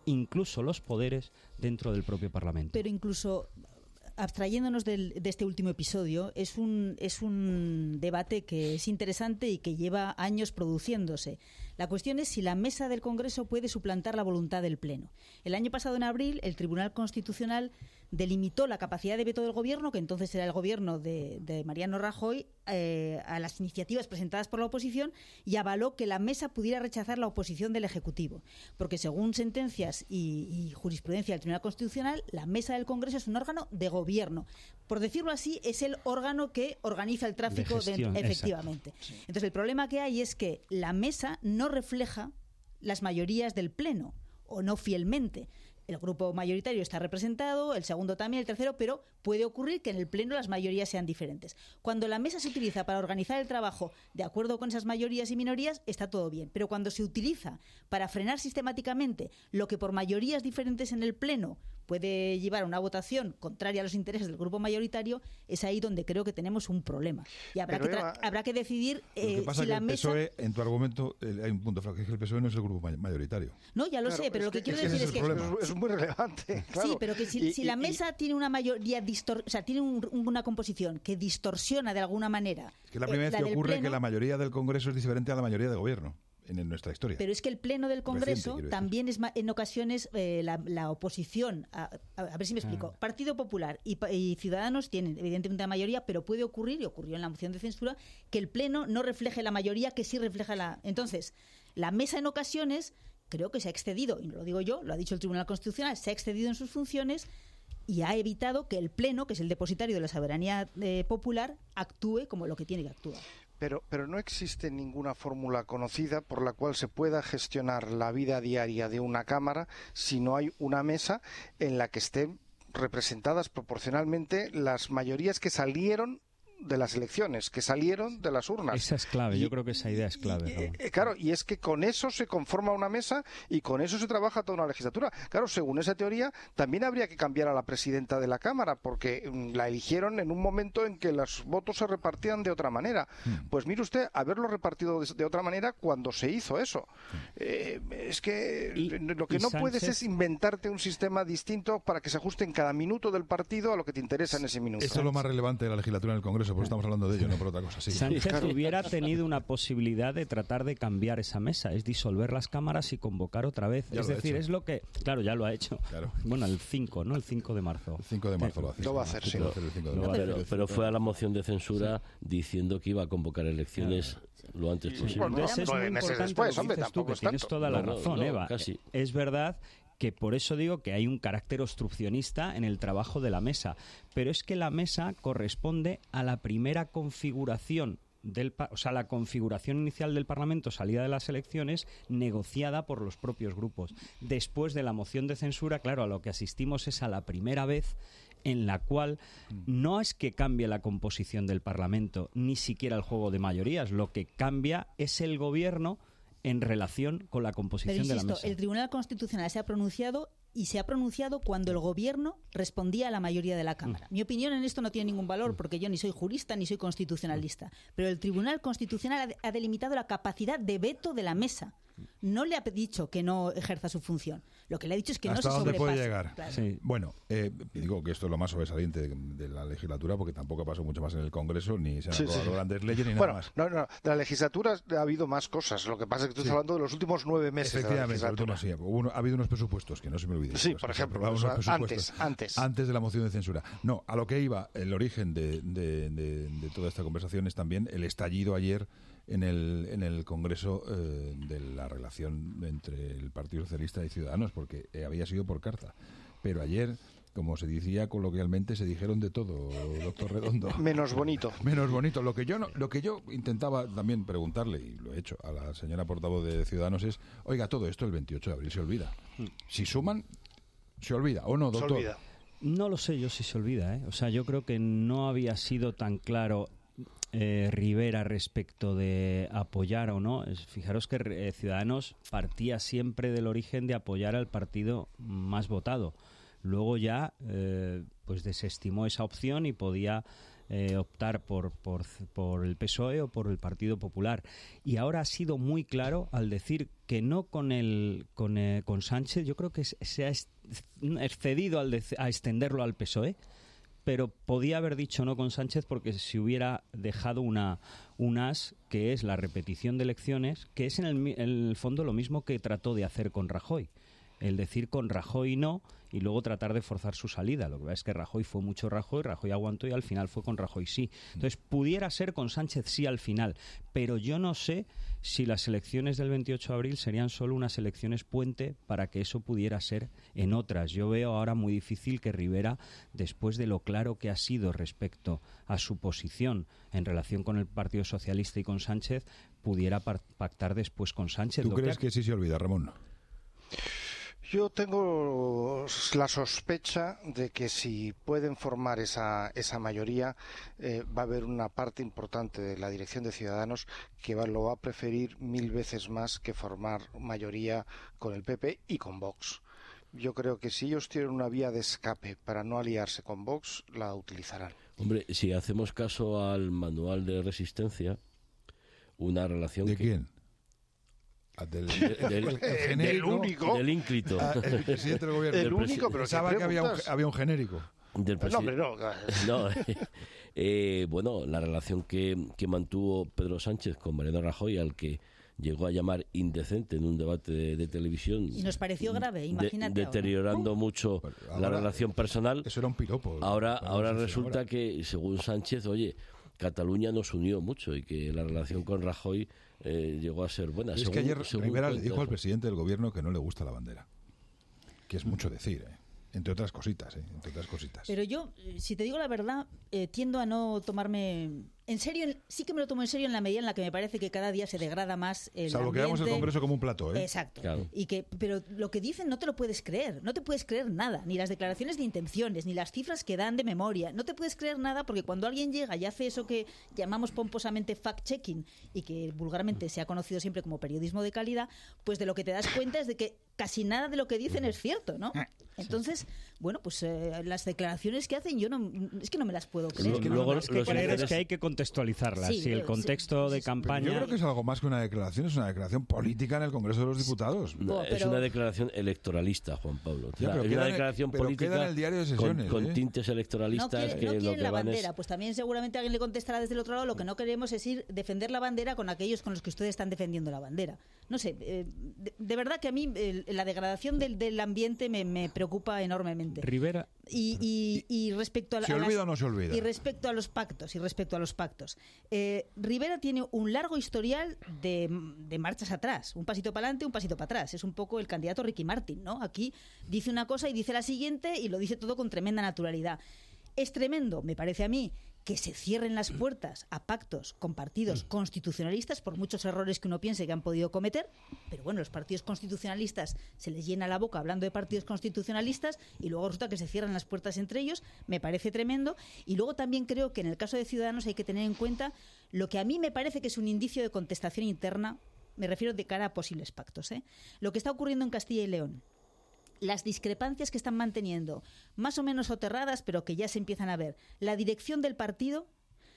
incluso los poderes dentro del propio Parlamento. Pero incluso abstrayéndonos del, de este último episodio, es un, es un debate que es interesante y que lleva años produciéndose. La cuestión es si la mesa del Congreso puede suplantar la voluntad del Pleno. El año pasado, en abril, el Tribunal Constitucional delimitó la capacidad de veto del Gobierno, que entonces era el Gobierno de, de Mariano Rajoy, eh, a las iniciativas presentadas por la oposición, y avaló que la mesa pudiera rechazar la oposición del Ejecutivo. Porque según sentencias y, y jurisprudencia del Tribunal Constitucional, la mesa del Congreso es un órgano de gobierno. Por decirlo así, es el órgano que organiza el tráfico de gestión, de, efectivamente. Sí. Entonces, el problema que hay es que la mesa no refleja las mayorías del Pleno, o no fielmente. El grupo mayoritario está representado, el segundo también, el tercero, pero puede ocurrir que en el Pleno las mayorías sean diferentes. Cuando la mesa se utiliza para organizar el trabajo de acuerdo con esas mayorías y minorías, está todo bien. Pero cuando se utiliza para frenar sistemáticamente lo que por mayorías diferentes en el Pleno puede llevar a una votación contraria a los intereses del grupo mayoritario, es ahí donde creo que tenemos un problema. Y habrá, que, Eva, habrá que decidir eh, pasa si que la el mesa... P S O E, en tu argumento, eh, hay un punto flaco, que es que el P S O E no es el grupo mayoritario. No, ya lo claro, sé, pero lo que, que quiero decir es, es que... Es, es muy relevante, claro. Sí, pero que si, y, si y, la mesa y, tiene una mayoría distor... o sea, tiene un, una composición que distorsiona de alguna manera... Es que la primera eh, vez que ocurre pleno, que la mayoría del Congreso es diferente a la mayoría de gobierno. En nuestra historia. Pero es que el Pleno del Congreso Reciente, también es en ocasiones eh, la, la oposición, a, a, a ver si me explico, ah. Partido Popular y, y Ciudadanos tienen evidentemente la mayoría, pero puede ocurrir, y ocurrió en la moción de censura, que el Pleno no refleje la mayoría que sí refleja la... Entonces, la mesa en ocasiones creo que se ha excedido, y no lo digo yo, lo ha dicho el Tribunal Constitucional, se ha excedido en sus funciones y ha evitado que el Pleno, que es el depositario de la soberanía eh, popular, actúe como lo que tiene que actuar. Pero, pero no existe ninguna fórmula conocida por la cual se pueda gestionar la vida diaria de una Cámara si no hay una mesa en la que estén representadas proporcionalmente las mayorías que salieron de las elecciones, que salieron de las urnas. Esa es clave, y, yo creo que esa idea es clave. Y, eh, claro, y es que con eso se conforma una mesa y con eso se trabaja toda una legislatura. Claro, según esa teoría, también habría que cambiar a la presidenta de la Cámara, porque la eligieron en un momento en que los votos se repartían de otra manera. Hmm. Pues mire usted, haberlo repartido de, de otra manera cuando se hizo eso. Hmm. Eh, es que y, lo que no Sánchez... puedes es inventarte un sistema distinto para que se ajuste en cada minuto del partido a lo que te interesa en ese minuto. Eso es lo más relevante de la legislatura en el Congreso. Porque estamos hablando de ello, no por otra cosa. Sí. Sánchez claro. hubiera tenido una posibilidad de tratar de cambiar esa mesa, es disolver las cámaras y convocar otra vez. Ya es decir, es lo que... Claro, ya lo ha hecho. Claro. Bueno, el cinco, ¿no? El cinco de marzo. El cinco de marzo lo hace. Lo va a hacer, sí. Pero, no, pero, pero fue a la moción de censura sí. diciendo que iba a convocar elecciones claro. lo antes posible. Bueno, no, es nueve meses después, hombre, tampoco es tanto. Tienes toda la no, razón, no, Eva. Casi. Es verdad que por eso digo que hay un carácter obstruccionista en el trabajo de la mesa, pero es que la mesa corresponde a la primera configuración del, o sea, la configuración inicial del Parlamento salida de las elecciones negociada por los propios grupos. Después de la moción de censura, claro, a lo que asistimos es a la primera vez en la cual no es que cambie la composición del Parlamento, ni siquiera el juego de mayorías, lo que cambia es el gobierno en relación con la composición Pero, insisto, de la mesa. El Tribunal Constitucional se ha pronunciado y se ha pronunciado cuando el Gobierno respondía a la mayoría de la Cámara. Mm. Mi opinión en esto no tiene ningún valor porque yo ni soy jurista ni soy constitucionalista, pero el Tribunal Constitucional ha delimitado la capacidad de veto de la mesa. No le ha dicho que no ejerza su función. Lo que le ha dicho es que no se sobrepase. ¿Hasta dónde puede llegar? Claro. Sí. Bueno, eh, digo que esto es lo más sobresaliente de, de la legislatura porque tampoco pasó mucho más en el Congreso, ni se han aprobado sí, sí. grandes leyes, ni bueno, nada más. No, no, de la legislatura ha habido más cosas. Lo que pasa es que tú sí. estás hablando de los últimos nueve meses. Efectivamente, de la último, sí. Hubo, ha habido unos presupuestos, que no se me olvide. Sí, por ejemplo, unos antes, antes. Antes de la moción de censura. No, a lo que iba, el origen de, de, de, de toda esta conversación es también el estallido ayer en el en el Congreso eh, de la relación entre el Partido Socialista y Ciudadanos, porque eh, había sido por carta. Pero ayer, como se decía coloquialmente, se dijeron de todo, doctor Redondo. Menos bonito. Menos bonito. Lo que yo no, lo que yo intentaba también preguntarle, y lo he hecho a la señora portavoz de Ciudadanos, es, oiga, todo esto el veintiocho de abril se olvida. Si suman, se olvida, ¿o no, doctor? Se olvida. No lo sé yo si se olvida, ¿eh? O sea, yo creo que no había sido tan claro Eh, Rivera respecto de apoyar o no. Fijaros que eh, Ciudadanos partía siempre del origen de apoyar al partido más votado. Luego ya eh, pues desestimó esa opción y podía eh, optar por, por, por el P S O E o por el Partido Popular. Y ahora ha sido muy claro al decir que no con el con, eh, con Sánchez. Yo creo que se ha excedido al de, a extenderlo al P S O E, pero podía haber dicho no con Sánchez porque si hubiera dejado una un as, que es la repetición de elecciones, que es en el, en el fondo lo mismo que trató de hacer con Rajoy. El decir con Rajoy no y luego tratar de forzar su salida. Lo que pasa es que Rajoy fue mucho Rajoy, Rajoy aguantó y al final fue con Rajoy sí. Entonces pudiera ser con Sánchez sí al final, pero yo no sé si las elecciones del veintiocho de abril serían solo unas elecciones puente para que eso pudiera ser en otras. Yo veo ahora muy difícil que Rivera, después de lo claro que ha sido respecto a su posición en relación con el Partido Socialista y con Sánchez, pudiera pactar después con Sánchez. ¿Tú crees que, ha... que sí se olvida, Ramón? Yo tengo la sospecha de que si pueden formar esa, esa mayoría, eh, va a haber una parte importante de la dirección de Ciudadanos que va, lo va a preferir mil veces más que formar mayoría con el P P y con Vox. Yo creo que si ellos tienen una vía de escape para no aliarse con Vox, la utilizarán. Hombre, si hacemos caso al manual de resistencia, una relación... ¿De que... quién? Del, del, del, del único del ínclito ah, el presidente del gobierno el único, pero pensaba que había un, había un genérico del no, hombre, no. no eh, bueno, la relación que, que mantuvo Pedro Sánchez con Mariano Rajoy, al que llegó a llamar indecente en un debate de, de televisión y nos pareció grave, imagínate de, deteriorando ahora. mucho ahora, la relación personal. Eso era un piropo. Ahora, ahora resulta ahora. que según Sánchez, oye, Cataluña nos unió mucho y que la relación con Rajoy eh, llegó a ser buena. Es según, que ayer Rivera le dijo eso. al presidente del gobierno que no le gusta la bandera, que es mucho decir, ¿eh? Entre otras cositas, ¿eh? Entre otras cositas. Pero yo, si te digo la verdad, eh, tiendo a no tomarme en serio. Sí que me lo tomo en serio en la medida en la que me parece que cada día se degrada más el Salvo ambiente. que veamos el Congreso como un plato, ¿eh? Exacto. Claro. Y que, pero lo que dicen no te lo puedes creer. No te puedes creer nada. Ni las declaraciones de intenciones, ni las cifras que dan de memoria. No te puedes creer nada porque cuando alguien llega y hace eso que llamamos pomposamente fact-checking y que vulgarmente se ha conocido siempre como periodismo de calidad, pues de lo que te das cuenta es de que casi nada de lo que dicen es cierto, ¿no? Entonces, bueno, pues eh, las declaraciones que hacen yo no es que no me las puedo creer. Es que, Luego, no, es que, los creer es que hay que contextualizarlas. Sí, si el sí, contexto sí, de sí, campaña... Pero yo creo que es algo más que una declaración, es una declaración política en el Congreso de los Diputados. No, pero... Es una declaración electoralista, Juan Pablo. Ya, pero es queda, una declaración pero política queda en el diario de sesiones, con, ¿eh? con tintes electoralistas. No quiere, que no lo quieren que la van bandera, es... pues también seguramente alguien le contestará desde el otro lado. Lo que no queremos es ir defender la bandera con aquellos con los que ustedes están defendiendo la bandera. No sé, eh, de, de verdad que a mí eh, la degradación del, del ambiente me, me preocupa enormemente. Rivera... Y, y, y respecto a, ¿Se a olvida las, o no se olvida? Y respecto a los pactos, y respecto a los pactos. Eh, Rivera tiene un largo historial de, de marchas atrás, un pasito para adelante, un pasito para atrás. Es un poco el candidato Ricky Martin, ¿no? Aquí dice una cosa y dice la siguiente y lo dice todo con tremenda naturalidad. Es tremendo, me parece a mí, que se cierren las puertas a pactos con partidos constitucionalistas, por muchos errores que uno piense que han podido cometer, pero bueno, los partidos constitucionalistas se les llena la boca hablando de partidos constitucionalistas y luego resulta que se cierran las puertas entre ellos, me parece tremendo. Y luego también creo que en el caso de Ciudadanos hay que tener en cuenta lo que a mí me parece que es un indicio de contestación interna, me refiero de cara a posibles pactos, ¿eh? Lo que está ocurriendo en Castilla y León. Las discrepancias que están manteniendo, más o menos soterradas, pero que ya se empiezan a ver. La dirección del partido,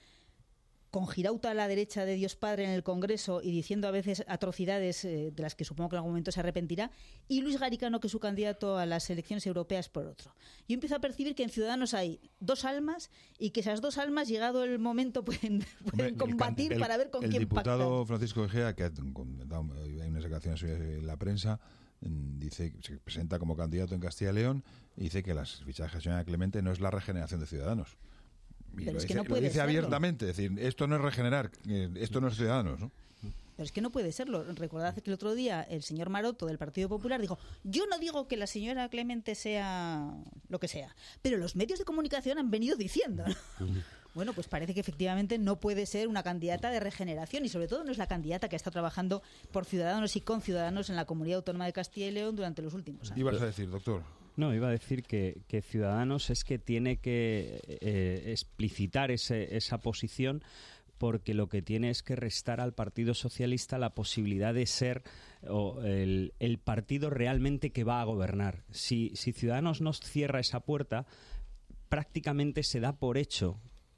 con Girauta a la derecha de Dios Padre en el Congreso y diciendo a veces atrocidades eh, de las que supongo que en algún momento se arrepentirá, y Luis Garicano, que es su candidato a las elecciones europeas, por otro. Yo empiezo a percibir que en Ciudadanos hay dos almas y que esas dos almas, llegado el momento, pueden, pueden Hombre, combatir el, para ver con el quién pactan. El diputado Francisco Egea, que ha, hay unas declaraciones en la prensa, dice se presenta como candidato en Castilla y León y dice que las fichajes de señora Clemente no es la regeneración de Ciudadanos. Y Pero lo es dice, que no lo puede dice serlo. abiertamente, es decir, esto no es regenerar, esto no es Ciudadanos, ¿no? Pero es que no puede serlo. Recordad que el otro día el señor Maroto del Partido Popular dijo: yo no digo que la señora Clemente sea lo que sea, pero los medios de comunicación han venido diciendo, ¿no? Bueno, pues parece que efectivamente no puede ser una candidata de regeneración y sobre todo no es la candidata que ha estado trabajando por Ciudadanos y con Ciudadanos en la Comunidad Autónoma de Castilla y León durante los últimos años. ¿Ibas a decir, doctor? No, iba a decir que, que Ciudadanos es que tiene que eh, explicitar ese, esa posición, porque lo que tiene es que restar al Partido Socialista la posibilidad de ser o, el, el partido realmente que va a gobernar. Si, si Ciudadanos nos cierra esa puerta, prácticamente se da por hecho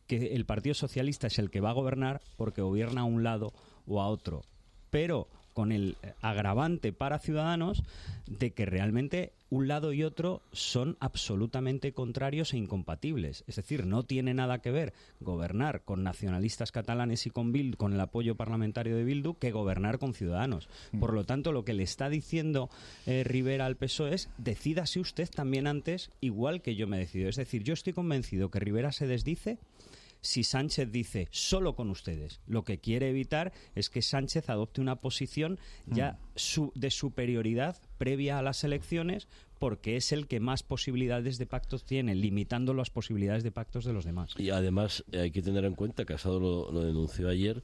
que el Partido Socialista es el que va a gobernar porque gobierna a un lado o a otro, pero con el agravante para Ciudadanos de que realmente un lado y otro son absolutamente contrarios e incompatibles. Es decir, no tiene nada que ver gobernar con nacionalistas catalanes y con Bildu, con el apoyo parlamentario de Bildu, que gobernar con Ciudadanos. Por lo tanto, lo que le está diciendo eh, Rivera al P S O E es: decídase usted también antes, igual que yo me decido. Es decir, yo estoy convencido que Rivera se desdice si Sánchez dice solo con ustedes. Lo que quiere evitar es que Sánchez adopte una posición ya su, de superioridad previa a las elecciones, porque es el que más posibilidades de pactos tiene, limitando las posibilidades de pactos de los demás. Y además eh, hay que tener en cuenta, Casado lo, lo denunció ayer,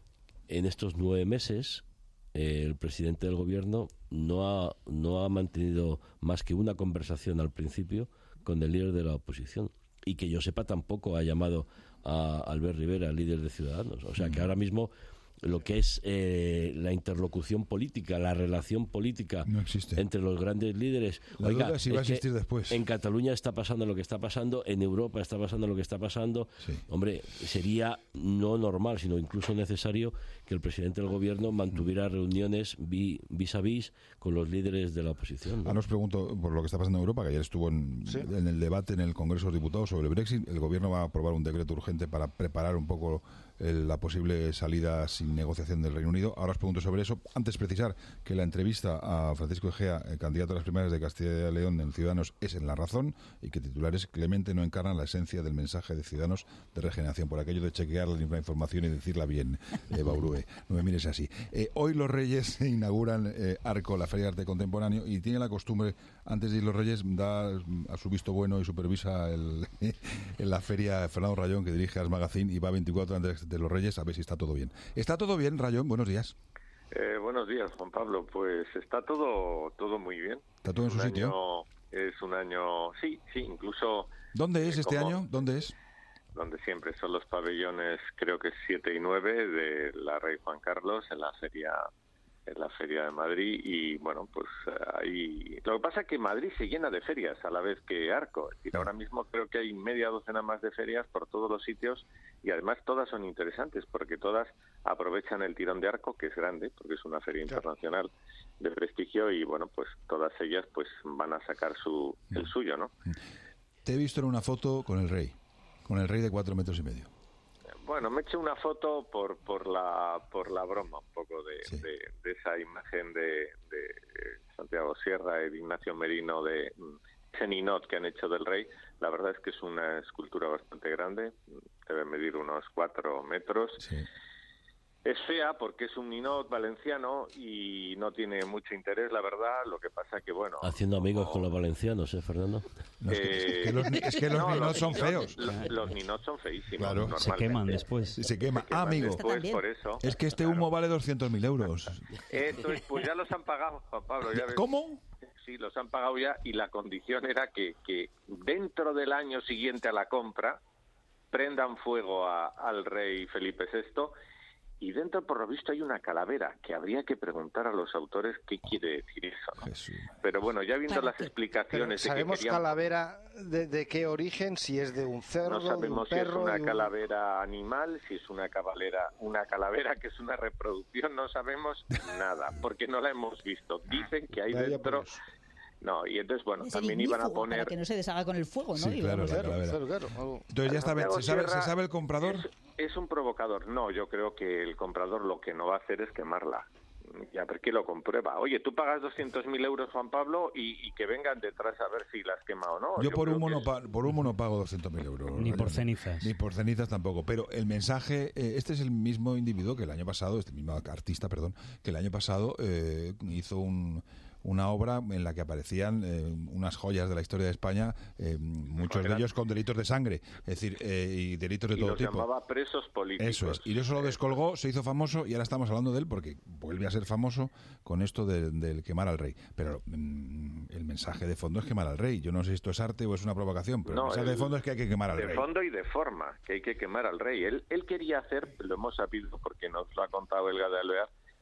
en estos nueve meses eh, el presidente del gobierno no ha, no ha mantenido más que una conversación al principio con el líder de la oposición. Y que yo sepa tampoco ha llamado a Albert Rivera, líder de Ciudadanos. O sea que ahora mismo lo que es eh, la interlocución política, la relación política no existe entre los grandes líderes. La Oiga, duda es si va a existir después. En Cataluña está pasando lo que está pasando, en Europa está pasando lo que está pasando. Sí. Hombre, sería no normal, sino incluso necesario que el presidente del gobierno mantuviera reuniones vi, vis a vis con los líderes de la oposición, ¿no? Ahora os pregunto por lo que está pasando en Europa, que ayer estuvo en, ¿Sí? en el debate en el Congreso de los Diputados sobre el Brexit. El gobierno va a aprobar un decreto urgente para preparar un poco el, la posible salida sin negociación del Reino Unido. Ahora os pregunto sobre eso. Antes precisar que la entrevista a Francisco Egea, el candidato a las primarias de Castilla y León en Ciudadanos, es en La Razón, y que titulares: Clemente no encarna la esencia del mensaje de Ciudadanos de regeneración. Por aquello de chequear la información y decirla bien, eh, Baurue. No me mires así. Eh, hoy los Reyes inauguran eh, Arco, la Feria de Arte Contemporáneo, y tiene la costumbre, antes de ir los Reyes, da a su visto bueno y supervisa el, en la feria Fernando Rayón, que dirige As Magazine, y va veinticuatro antes de los Reyes a ver si está todo bien. ¿Está todo bien, Rayón? Buenos días. Eh, buenos días, Juan Pablo. Pues está todo todo muy bien. ¿Está todo en su sitio? Año, es un año, sí, sí, incluso... ¿Dónde es eh, este como, año? ¿Dónde es? Donde siempre son los pabellones, creo que siete y nueve de la Rey Juan Carlos, en la feria en la feria de Madrid. Y bueno, pues ahí... Lo que pasa es que Madrid se llena de ferias a la vez que Arco. Es decir, ahora mismo creo que hay media docena más de ferias por todos los sitios, y además todas son interesantes porque todas aprovechan el tirón de Arco, que es grande, porque es una feria internacional de prestigio, y bueno, pues todas ellas pues van a sacar su el suyo, ¿no? Te he visto en una foto con el rey, con el rey de cuatro metros y medio. Bueno, me he hecho una foto por por la por la broma un poco de, sí. de, de esa imagen de, de Santiago Sierra y de Ignacio Merino, de ese ninot que han hecho del rey. La verdad es que es una escultura bastante grande, debe medir unos cuatro metros. Sí. Es fea porque es un ninot valenciano y no tiene mucho interés, la verdad. Lo que pasa que, bueno... Haciendo amigos como, con los valencianos, ¿eh, Fernando? No, es, que, eh, es que los, es que los no, ninots son feos. Los, los ninots son feísimos. Claro. Se queman después. Se, se quema. Ah, amigo. Después, por eso. Es que este humo claro. vale doscientos mil euros. Eso es, pues ya los han pagado, Juan Pablo. Ya ves. ¿Cómo? Sí, los han pagado ya, y la condición era que, que dentro del año siguiente a la compra prendan fuego a, al rey Felipe sexto. Y dentro, por lo visto, hay una calavera, que habría que preguntar a los autores qué quiere decir eso, ¿no? Jesús. Pero bueno, ya viendo las explicaciones... Pero ¿sabemos de que querían... calavera de, de qué origen? Si es de un cerdo, No sabemos de un perro, si es una de un... calavera animal, si es una calavera, una calavera que es una reproducción, no sabemos nada, porque no la hemos visto. Dicen que hay dentro... No, y entonces, bueno, es también iban a poner... Para que no se deshaga con el fuego, ¿no? Sí, claro, claro, claro, claro. Entonces ya está, ¿se sabe, ¿se sabe el comprador? Es, es un provocador. No, yo creo que el comprador lo que no va a hacer es quemarla. Ya, ver quién lo comprueba. Oye, tú pagas doscientos mil euros, Juan Pablo, y, y que vengan detrás a ver si las quema o no. Yo, yo por, humo no, es... por humo no pago doscientos mil euros. Ni por cenizas. Ni por cenizas tampoco. Pero el mensaje, eh, este es el mismo individuo que el año pasado, este mismo artista, perdón, que el año pasado eh, hizo un... una obra en la que aparecían eh, unas joyas de la historia de España, eh, muchos de ellos con delitos de sangre, es decir, eh, y delitos de y todo los tipo. Llamaba presos políticos. Eso es. Y eso lo descolgó, se hizo famoso, y ahora estamos hablando de él porque vuelve a ser famoso con esto del de, de quemar al rey. Pero mm, el mensaje de fondo es quemar al rey. Yo no sé si esto es arte o es una provocación, pero no, el mensaje el, de fondo es que hay que quemar al de rey. De fondo y de forma, que hay que quemar al rey. Él, él quería hacer, lo hemos sabido porque nos lo ha contado Elga de Alvear,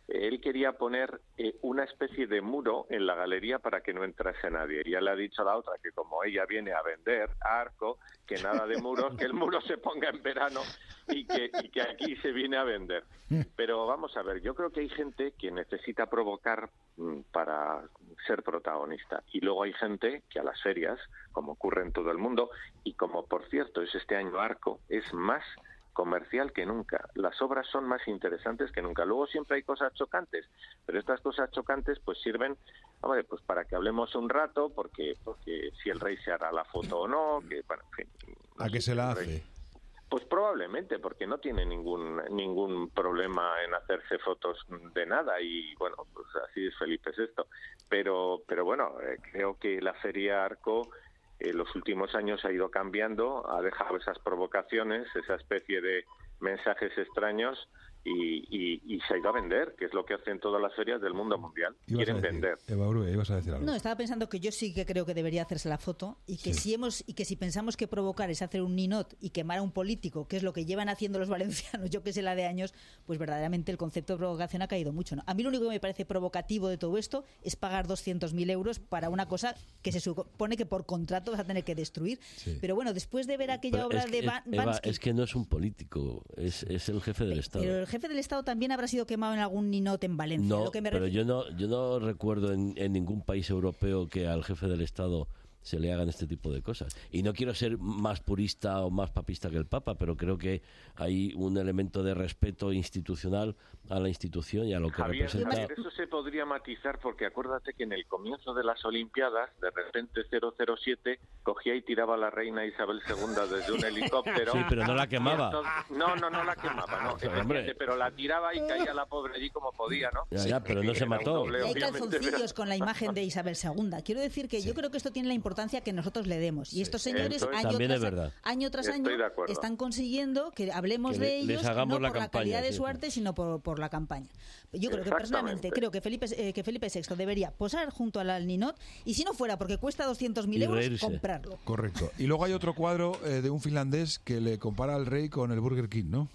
él quería poner eh, una especie de muro en la galería para que no entrase nadie. Y ya le ha dicho a la otra que como ella viene a vender a Arco, que nada de muros, que el muro se ponga en verano y que, y que aquí se viene a vender. Pero vamos a ver, yo creo que hay gente que necesita provocar mm, para ser protagonista. Y luego hay gente que a las ferias, como ocurre en todo el mundo, y como por cierto es este año Arco, es más comercial que nunca. Las obras son más interesantes que nunca. Luego siempre hay cosas chocantes, pero estas cosas chocantes pues sirven, hombre, pues para que hablemos un rato, porque porque si el rey se hará la foto o no, que bueno, en fin. No ¿A qué se la hace? Pues probablemente, porque no tiene ningún ningún problema en hacerse fotos de nada y bueno, pues así es Felipe sexto. Pero pero bueno, eh, creo que la Feria Arco en eh, los últimos años ha ido cambiando, ha dejado esas provocaciones, esa especie de mensajes extraños y, y, y se ha ido a vender, que es lo que hacen todas las ferias del mundo mundial. Quieren decir, vender. Eva Urbe, ibas a decir algo. No, estaba pensando que yo sí que creo que debería hacerse la foto y que Sí. si hemos y que si pensamos que provocar es hacer un ninot y quemar a un político, que es lo que llevan haciendo los valencianos, yo que sé la de años, pues verdaderamente el concepto de provocación ha caído mucho, ¿no? A mí lo único que me parece provocativo de todo esto es pagar doscientos mil euros para una cosa que se supone que por contrato vas a tener que destruir. Sí. Pero bueno, después de ver aquella Pero obra es que, de Ban- Eva, Bansky, es que no es un político, es, es el jefe del Estado. pero el jefe del Estado también habrá sido quemado en algún ninot en Valencia. No, lo que me pero refiero- yo no, yo no recuerdo en, en ningún país europeo que al jefe del Estado se le hagan este tipo de cosas. Y no quiero ser más purista o más papista que el Papa, pero creo que hay un elemento de respeto institucional a la institución y a lo que Javier, representa. Javier, eso se podría matizar porque acuérdate que en el comienzo de las Olimpiadas, de repente cero cero siete cogía y tiraba a la reina Isabel segunda desde un helicóptero. Sí, pero no la quemaba. Y entonces- no, no, no la quemaba, no, Pero, hombre. efectivamente, pero la tiraba y caía la pobre allí como podía, ¿no? Ya, ya, pero no se Era un mató. doble, Y hay obviamente, calzoncillos pero- con la imagen de Isabel segunda. Quiero decir que yo creo que esto tiene la importancia que nosotros le demos. Y estos señores, Eso es- año, También tras, es verdad. año tras Estoy año, de acuerdo. están consiguiendo que hablemos Que de le- les ellos, hagamos no la por la campaña, calidad de sí. su arte, sino por, por la campaña. Yo creo que Exactamente. personalmente creo que Felipe, eh, que Felipe sexto debería posar junto al al Ninot y si no fuera porque cuesta doscientos mil Y euros, reírse. comprarlo. Correcto. Y luego hay otro cuadro eh, de un finlandés que le compara al rey con el Burger King, ¿no?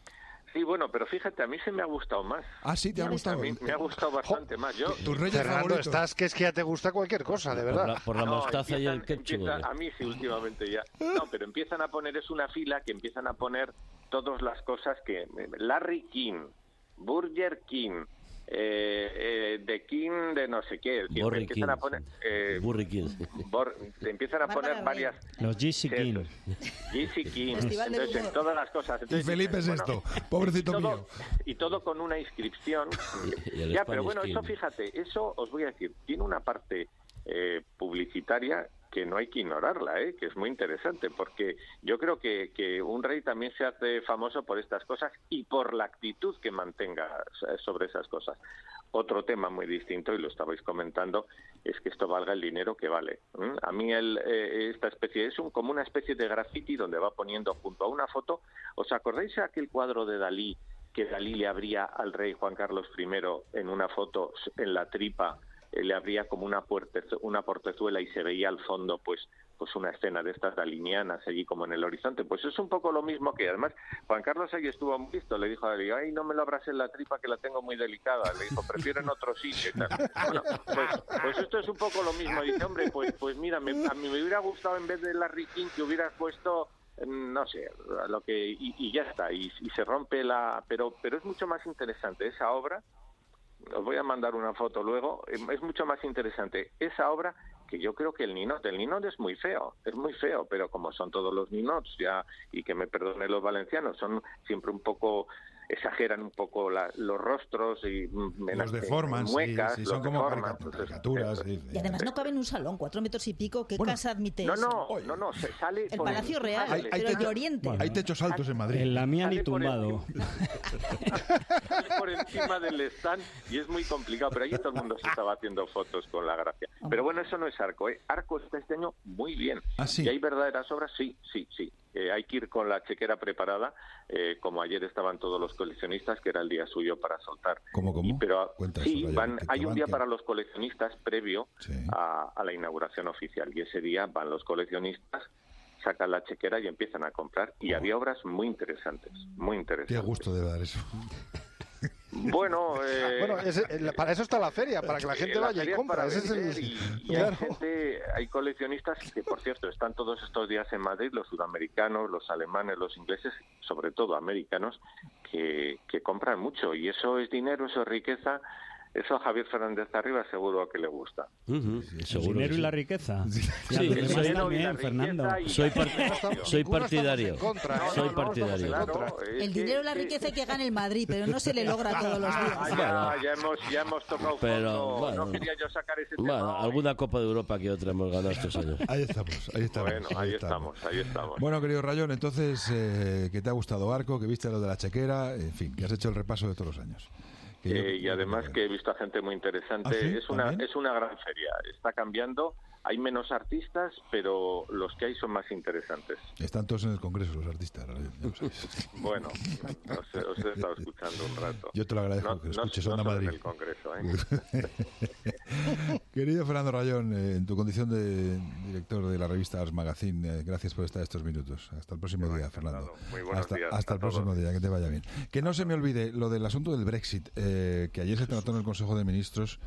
Sí, bueno, pero fíjate, a mí se me ha gustado más. Ah, sí, te ha A gustado. mí me ha gustado bastante más. Yo, Tus reyes Fernando, favoritos. estás que es que ya te gusta cualquier cosa, de verdad. No, empiezan- empieza- a mí sí, últimamente ya. No, pero empiezan a poner, es una fila que empiezan a poner todas las cosas que... Larry King, Burger King, eh, eh, The King de no sé qué. Es decir, Burry empiezan King. a poner... Eh, Burry King. Bor- te empiezan a poner varias... Los G C King. G C King, Festival del entonces en humor. todas las cosas. Y Entonces, Felipe es bueno, esto, pobrecito y todo, mío. y todo con una inscripción. Y el Ya, Spanish pero bueno, King. eso fíjate, eso os voy a decir, tiene una parte eh, publicitaria que no hay que ignorarla, ¿eh? Que es muy interesante, porque yo creo que, que un rey también se hace famoso por estas cosas y por la actitud que mantenga sobre esas cosas. Otro tema muy distinto, y lo estabais comentando, es que esto valga el dinero que vale. ¿Mm? A mí el, eh, esta especie es un, como una especie de graffiti donde va poniendo junto a una foto. ¿Os acordáis de aquel cuadro de Dalí que Dalí le abría al rey Juan Carlos primero en una foto en la tripa? Eh, le abría como una, puerte, una portezuela y se veía al fondo pues pues una escena de estas dalinianas allí como en el horizonte. Pues es un poco lo mismo que además Juan Carlos ahí estuvo muy listo, le dijo a Dalí, ay, no me lo abras en la tripa que la tengo muy delicada. Le dijo, prefiero en otro sitio. Y tal. Bueno, pues, pues esto es un poco lo mismo. Dice, hombre, pues pues mira, me, a mí me hubiera gustado en vez de Larry King que hubieras puesto no sé, lo que y, y ya está, y, y se rompe la... Pero, pero es mucho más interesante esa obra. Os voy a mandar una foto luego. Es mucho más interesante esa obra que yo creo que el ninot. El ninot es muy feo, es muy feo, pero como son todos los ninots, ya, y que me perdonen los valencianos, son siempre un poco... exageran un poco la, los rostros y Los deforman, muecas, sí, sí, los son como deforman, caricatura- entonces, caricaturas. sí, sí. Y además no cabe en un salón, cuatro metros y pico. ¿Qué casa admite No, eso? no, no, no, se sale El por Palacio encima Real, del Hay, hay pero escenario. de Oriente. hay techos altos en Madrid. En la mía ni Sale por tumbado. Sale por encima del stand y es muy complicado, pero allí todo el mundo se estaba haciendo fotos con la gracia. Pero bueno, eso no es Arco, ¿eh? Arco está este año muy bien. ¿Ah, sí? ¿Y hay verdaderas obras? Sí, sí, sí. Eh, hay que ir con la chequera preparada, eh, como ayer estaban todos los coleccionistas, que era el día suyo para soltar. ¿Cómo, cómo? Y, pero Cuenta sí, eso, Gallo, van, que- hay que un van, día que- para los coleccionistas previo a, a la inauguración oficial, y ese día van los coleccionistas, sacan la chequera y empiezan a comprar, y había obras muy interesantes, muy interesantes. Qué gusto de dar eso. Bueno, eh, bueno es, para eso está la feria, para que la gente vaya y compra. Ese es el... y, y hay gente, hay coleccionistas que, por cierto, están todos estos días en Madrid, los sudamericanos, los alemanes, los ingleses, sobre todo americanos, que, que compran mucho. Y eso es dinero, eso es riqueza. Eso a Javier Fernández Arriba seguro que le gusta. Uh-huh. ¿El dinero y la riqueza? Sí, sí, el soy, dinero y la Fernando. Soy, par soy partidario. Contra, ¿eh? Soy partidario. No, claro, el dinero y la riqueza que gana el Madrid, pero no se le logra todos los días. Ah, ya, ya, hemos, ya hemos tocado pero, fondo. Bueno, no quería yo sacar ese tema. Bueno, alguna Copa de Europa que otra hemos ganado estos años. Ahí estamos, ahí estamos. Bueno, ahí, ahí estamos. estamos, ahí estamos. Bueno, querido Rayón, entonces, eh, ¿qué te ha gustado Arco? ¿Que viste lo de la chequera? En fin, que has hecho el repaso de todos los años. Eh, y además que he visto a gente muy interesante. ¿Ah, sí? Es una ¿También? es una gran feria. Está cambiando. Hay menos artistas, pero los que hay son más interesantes. Están todos en el Congreso los artistas. Ya lo sabes. Bueno, os, os he estado escuchando un rato. Yo te lo agradezco no, que escuches no, Onda no Madrid. En el Congreso, ¿eh? Querido Fernando Rayón, eh, en tu condición de director de la revista Ars Magazine, eh, gracias por estar estos minutos. Hasta el próximo día, Fernando. Muy buenos hasta días hasta el próximo todos. día, que te vaya bien. Que no se me olvide lo del asunto del Brexit, eh, que ayer se trató en el Consejo de Ministros.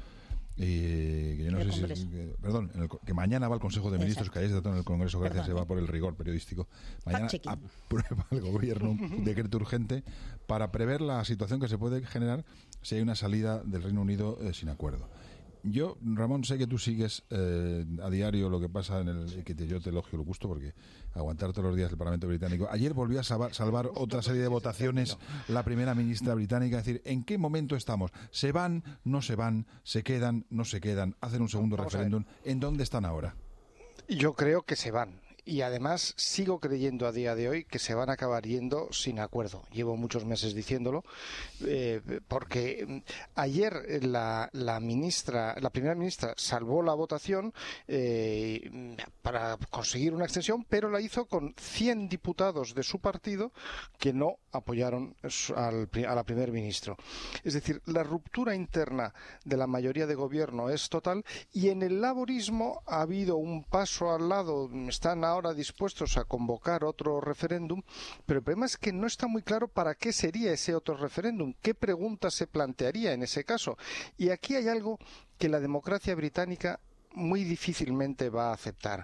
Y que yo no el sé Congreso. si que, perdón, en el, que mañana va al Consejo de Ministros, Exacto. que ayer se trató en el Congreso, gracias, Perdón, se va ¿eh? por el rigor periodístico. Mañana Fact-checking. aprueba el gobierno un decreto urgente para prever la situación que se puede generar si hay una salida del Reino Unido eh, sin acuerdo. Yo, Ramón, sé que tú sigues eh, a diario lo que pasa en el... que te, yo te elogio lo gusto porque aguantar todos los días el Parlamento británico. Ayer volvió a salvar, salvar otra serie de votaciones la primera ministra británica. Es decir, ¿en qué momento estamos? ¿Se van? ¿No se van? ¿Se quedan? ¿No se quedan? ¿Hacen un segundo Vamos referéndum? ¿En dónde están ahora? Yo creo que se van. Y además sigo creyendo a día de hoy que se van a acabar yendo sin acuerdo. Llevo muchos meses diciéndolo, eh, porque ayer la, la ministra, la primera ministra salvó la votación eh, para conseguir una extensión, pero la hizo con cien diputados de su partido que no apoyaron al, a la primer ministro. Es decir, la ruptura interna de la mayoría de gobierno es total y en el laborismo ha habido un paso al lado. Están ahora dispuestos a convocar otro referéndum, pero el problema es que no está muy claro para qué sería ese otro referéndum, qué pregunta se plantearía en ese caso. Y aquí hay algo que la democracia británica muy difícilmente va a aceptar.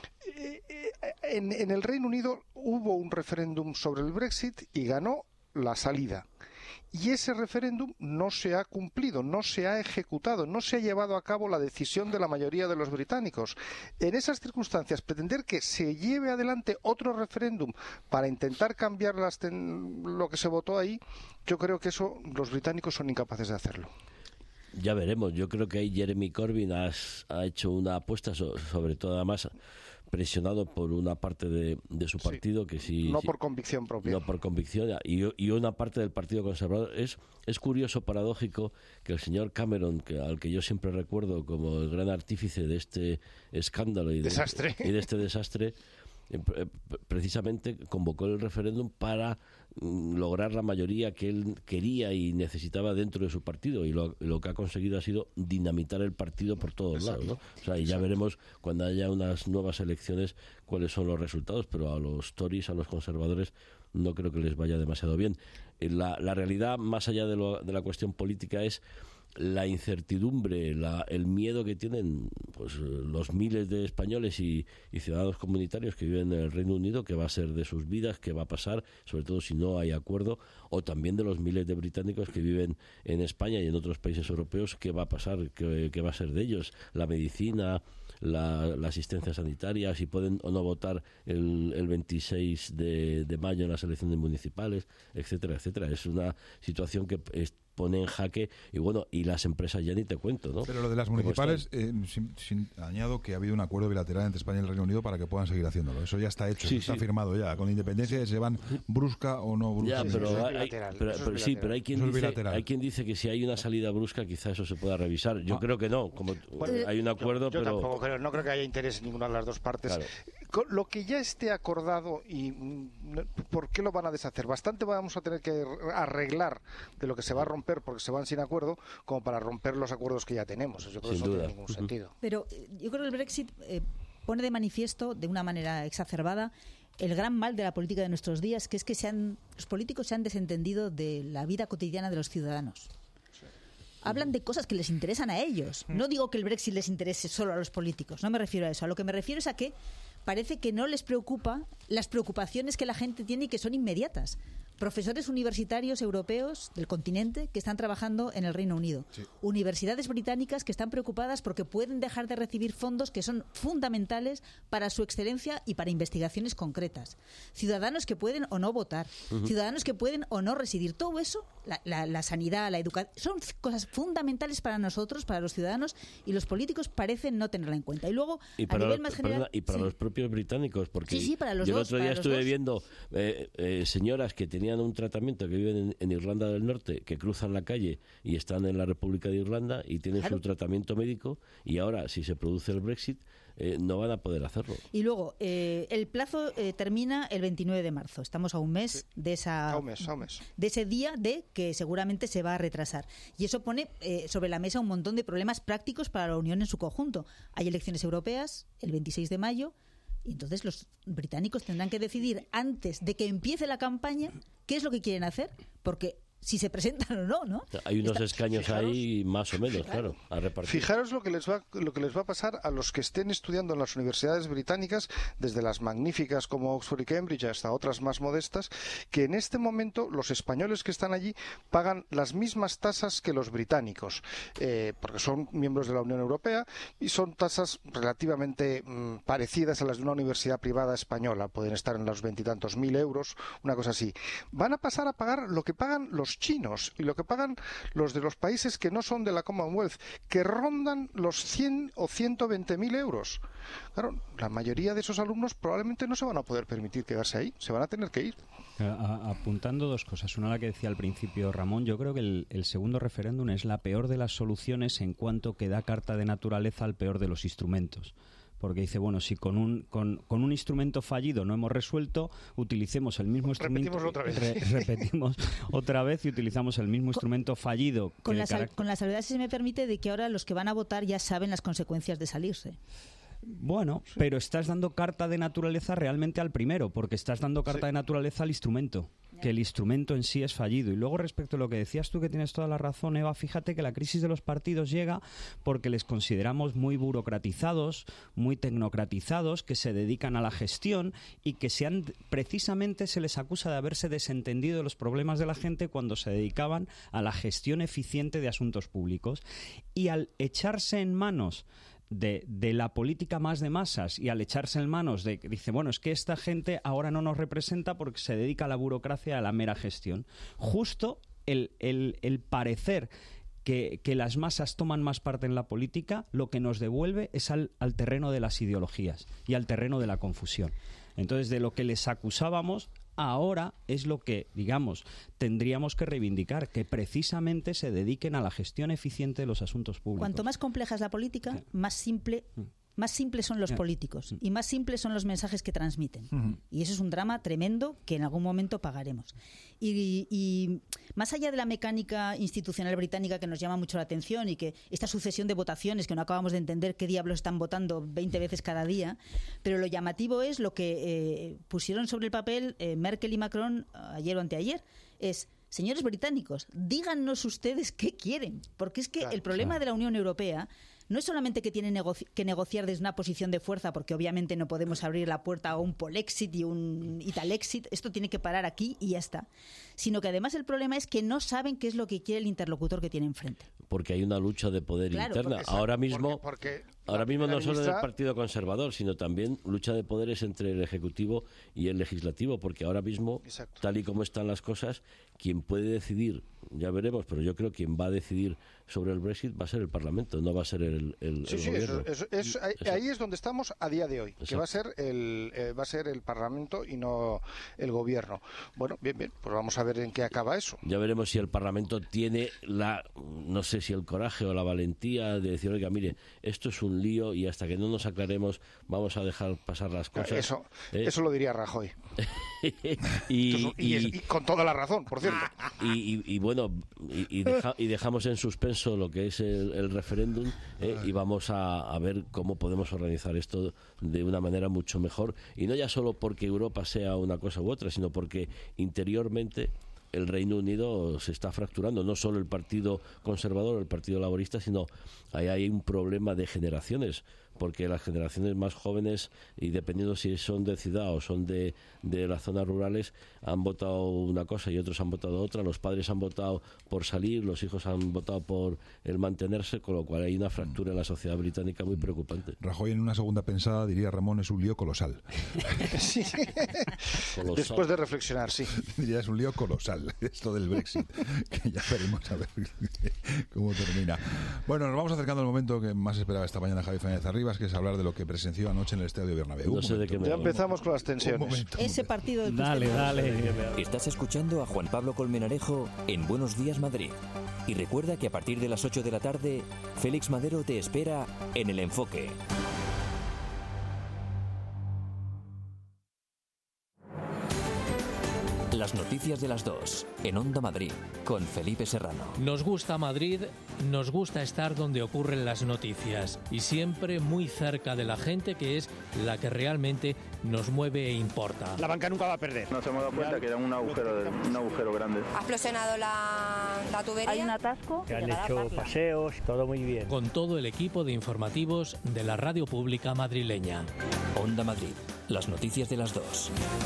En, en el Reino Unido hubo un referéndum sobre el Brexit y ganó la salida. Y ese referéndum no se ha cumplido, no se ha ejecutado, no se ha llevado a cabo la decisión de la mayoría de los británicos. En esas circunstancias, pretender que se lleve adelante otro referéndum para intentar cambiar las ten... lo que se votó ahí, yo creo que eso los británicos son incapaces de hacerlo. Ya veremos. Yo creo que ahí Jeremy Corbyn has, ha hecho una apuesta, so, sobre todo además presionado por una parte de, de su partido, sí, que sí... No sí, por convicción propia. No por convicción, y, y una parte del Partido Conservador. Es, es curioso, paradójico, que el señor Cameron, que, al que yo siempre recuerdo como el gran artífice de este escándalo y de, desastre. y de este desastre, precisamente convocó el referéndum para mm, lograr la mayoría que él quería y necesitaba dentro de su partido, y lo, lo que ha conseguido ha sido dinamitar el partido por todos Exacto. lados, ¿no? O sea, y ya veremos cuando haya unas nuevas elecciones cuáles son los resultados, pero a los Tories, a los conservadores, no creo que les vaya demasiado bien. La, la realidad, más allá de, lo, de la cuestión política, es la incertidumbre, la, el miedo que tienen pues los miles de españoles y, y ciudadanos comunitarios que viven en el Reino Unido, que va a ser de sus vidas, qué va a pasar, sobre todo si no hay acuerdo, o también de los miles de británicos que viven en España y en otros países europeos, qué va a pasar, qué, qué va a ser de ellos, la medicina, la, la asistencia sanitaria, si pueden o no votar el, el veintiséis de, de mayo en las elecciones municipales, etcétera, etcétera. Es una situación que es, pone en jaque, y bueno, y las empresas ya ni te cuento, ¿no? Pero lo de las municipales, eh, sin, sin, añado que ha habido un acuerdo bilateral entre España y el Reino Unido para que puedan seguir haciéndolo. Eso ya está hecho, sí, está sí. firmado ya, con independencia de si se van brusca o no brusca. Ya, pero, hay, pero, pero sí, pero hay quien, dice, hay quien dice que si hay una salida brusca quizá eso se pueda revisar. Yo ah. creo que no, como bueno, hay un acuerdo, yo, yo pero... tampoco creo, no creo que haya interés en ninguna de las dos partes. Claro. Con lo que ya esté acordado, y ¿por qué lo van a deshacer? Bastante vamos a tener que arreglar de lo que se va a romper porque se van sin acuerdo, como para romper los acuerdos que ya tenemos. Yo creo que eso no tiene ningún sentido. Pero yo creo que el Brexit eh, pone de manifiesto, de una manera exacerbada, el gran mal de la política de nuestros días, que es que se han, los políticos se han desentendido de la vida cotidiana de los ciudadanos. Hablan de cosas que les interesan a ellos. No digo que el Brexit les interese solo a los políticos, no me refiero a eso. A lo que me refiero es a que parece que no les preocupa las preocupaciones que la gente tiene y que son inmediatas. Profesores universitarios europeos del continente que están trabajando en el Reino Unido. Sí. Universidades británicas que están preocupadas porque pueden dejar de recibir fondos que son fundamentales para su excelencia y para investigaciones concretas. Ciudadanos que pueden o no votar. Uh-huh. Ciudadanos que pueden o no residir. Todo eso, la, la, la sanidad, la educación, son cosas fundamentales para nosotros, para los ciudadanos, y los políticos parecen no tenerla en cuenta. Y luego, y a nivel los, más general... Perdona, y para sí. los propios británicos, porque sí, sí, para los yo dos, el otro día estuve dos. viendo eh, eh, señoras que tenían un tratamiento, que viven en, en Irlanda del Norte, que cruzan la calle y están en la República de Irlanda y tienen claro. su tratamiento médico, y ahora, si se produce el Brexit, eh, no van a poder hacerlo. Y luego, eh, el plazo eh, termina el veintinueve de marzo. Estamos a un mes sí. de esa a un mes, a un mes. de ese día de que seguramente se va a retrasar. Y eso pone eh, sobre la mesa un montón de problemas prácticos para la Unión en su conjunto. Hay elecciones europeas el veintiséis de mayo. Y entonces los británicos tendrán que decidir antes de que empiece la campaña qué es lo que quieren hacer, porque si se presentan o no, ¿no? Hay unos Está... escaños Fijaros, ahí más o menos, claro, a repartir. Fijaros lo que les va lo que les va a pasar a los que estén estudiando en las universidades británicas, desde las magníficas como Oxford y Cambridge hasta otras más modestas, que en este momento los españoles que están allí pagan las mismas tasas que los británicos, eh, porque son miembros de la Unión Europea y son tasas relativamente mmm, parecidas a las de una universidad privada española. Pueden estar en los veintitantos mil euros, una cosa así. Van a pasar a pagar lo que pagan los chinos y lo que pagan los de los países que no son de la Commonwealth, que rondan los cien o ciento veinte mil euros. Claro, la mayoría de esos alumnos probablemente no se van a poder permitir quedarse ahí, se van a tener que ir. A, apuntando dos cosas. Una, la que decía al principio Ramón, yo creo que el, el segundo referéndum es la peor de las soluciones en cuanto que da carta de naturaleza al peor de los instrumentos. Porque dice, bueno, si con un con, con un instrumento fallido no hemos resuelto, utilicemos el mismo instrumento. Repetimos otra vez. Re, repetimos otra vez y utilizamos el mismo instrumento fallido. Con la, caract- con la salvedad, si se me permite, de que ahora los que van a votar ya saben las consecuencias de salirse. Bueno, sí. pero estás dando carta de naturaleza realmente al primero, porque estás dando carta sí. de naturaleza al instrumento, que el instrumento en sí es fallido. Y luego, respecto a lo que decías tú, que tienes toda la razón, Eva, fíjate que la crisis de los partidos llega porque les consideramos muy burocratizados, muy tecnocratizados, que se dedican a la gestión y que se han, precisamente se les acusa de haberse desentendido de los problemas de la gente cuando se dedicaban a la gestión eficiente de asuntos públicos. Y al echarse en manos De, de la política más de masas y al echarse en manos de, dice, bueno, es que esta gente ahora no nos representa porque se dedica a la burocracia, a la mera gestión. Justo el, el, el parecer que, que las masas toman más parte en la política, lo que nos devuelve es al, al terreno de las ideologías y al terreno de la confusión. Entonces, de lo que les acusábamos, ahora es lo que, digamos, tendríamos que reivindicar, que precisamente se dediquen a la gestión eficiente de los asuntos públicos. Cuanto más compleja es la política, sí. más simple... Más simples son los sí. políticos y más simples son los mensajes que transmiten. Uh-huh. Y eso es un drama tremendo que en algún momento pagaremos. Y, y más allá de la mecánica institucional británica que nos llama mucho la atención y que esta sucesión de votaciones que no acabamos de entender qué diablos están votando veinte veces cada día, pero lo llamativo es lo que eh, pusieron sobre el papel eh, Merkel y Macron ayer o anteayer. Es... Señores británicos, díganos ustedes qué quieren, porque es que claro, el problema claro. de la Unión Europea no es solamente que tienen negoci- que negociar desde una posición de fuerza, porque obviamente no podemos abrir la puerta a un Polexit y un Italexit, esto tiene que parar aquí y ya está, sino que además el problema es que no saben qué es lo que quiere el interlocutor que tiene enfrente. Porque hay una lucha de poder claro, interna. Porque, ahora mismo, porque, porque ahora mismo no solo ministra... del Partido Conservador, sino también lucha de poderes entre el Ejecutivo y el Legislativo, porque ahora mismo, Exacto. tal y como están las cosas, quien puede decidir, ya veremos, pero yo creo que quien va a decidir sobre el Brexit va a ser el Parlamento, no va a ser el, el, sí, el sí, gobierno. Eso, eso, es, ahí, ahí es donde estamos a día de hoy, Exacto. que va a ser el eh, va a ser el Parlamento y no el gobierno. Bueno, bien, bien, pues vamos a ver en qué acaba eso. Ya veremos si el Parlamento tiene la, no sé si el coraje o la valentía de decir, oiga, mire, esto es un un lío y hasta que no nos aclaremos vamos a dejar pasar las cosas. Eso, ¿eh? eso lo diría Rajoy. y, y, y, y con toda la razón, por cierto. Y, y, y bueno, y, y, deja, y dejamos en suspenso lo que es el, el referéndum ¿eh? y vamos a, a ver cómo podemos organizar esto de una manera mucho mejor. Y no ya solo porque Europa sea una cosa u otra, sino porque interiormente el Reino Unido se está fracturando, no solo el Partido Conservador o el Partido Laborista, sino ahí hay un problema de generaciones, porque las generaciones más jóvenes, y dependiendo si son de ciudad o son de, de las zonas rurales, han votado una cosa y otros han votado otra. Los padres han votado por salir, los hijos han votado por el mantenerse, con lo cual hay una fractura en la sociedad británica muy preocupante. Rajoy, en una segunda pensada, diría Ramón, es un lío colosal. Sí. Colosal. Después de reflexionar, sí. Diría, es un lío colosal esto del Brexit, que ya veremos a ver cómo termina. Bueno, nos vamos acercando al momento que más esperaba esta mañana Javi Fernández Arribas, que es hablar de lo que presenció anoche en el Estadio Bernabéu. No sé de qué me ya empezamos con las tensiones. Ese partido del Dale, dale. Estás escuchando a Juan Pablo Colmenarejo en Buenos Días Madrid. Y recuerda que a partir de las ocho de la tarde, Félix Madero te espera en El Enfoque. Las noticias de las dos, en Onda Madrid, con Felipe Serrano. Nos gusta Madrid, nos gusta estar donde ocurren las noticias y siempre muy cerca de la gente, que es la que realmente nos mueve e importa. La banca nunca va a perder. Nos hemos dado cuenta que era un agujero, de, un agujero grande. Ha explosionado la, la tubería. Hay un atasco. Que han hecho paseos, todo muy bien. Con todo el equipo de informativos de la radio pública madrileña. Onda Madrid, las noticias de las dos.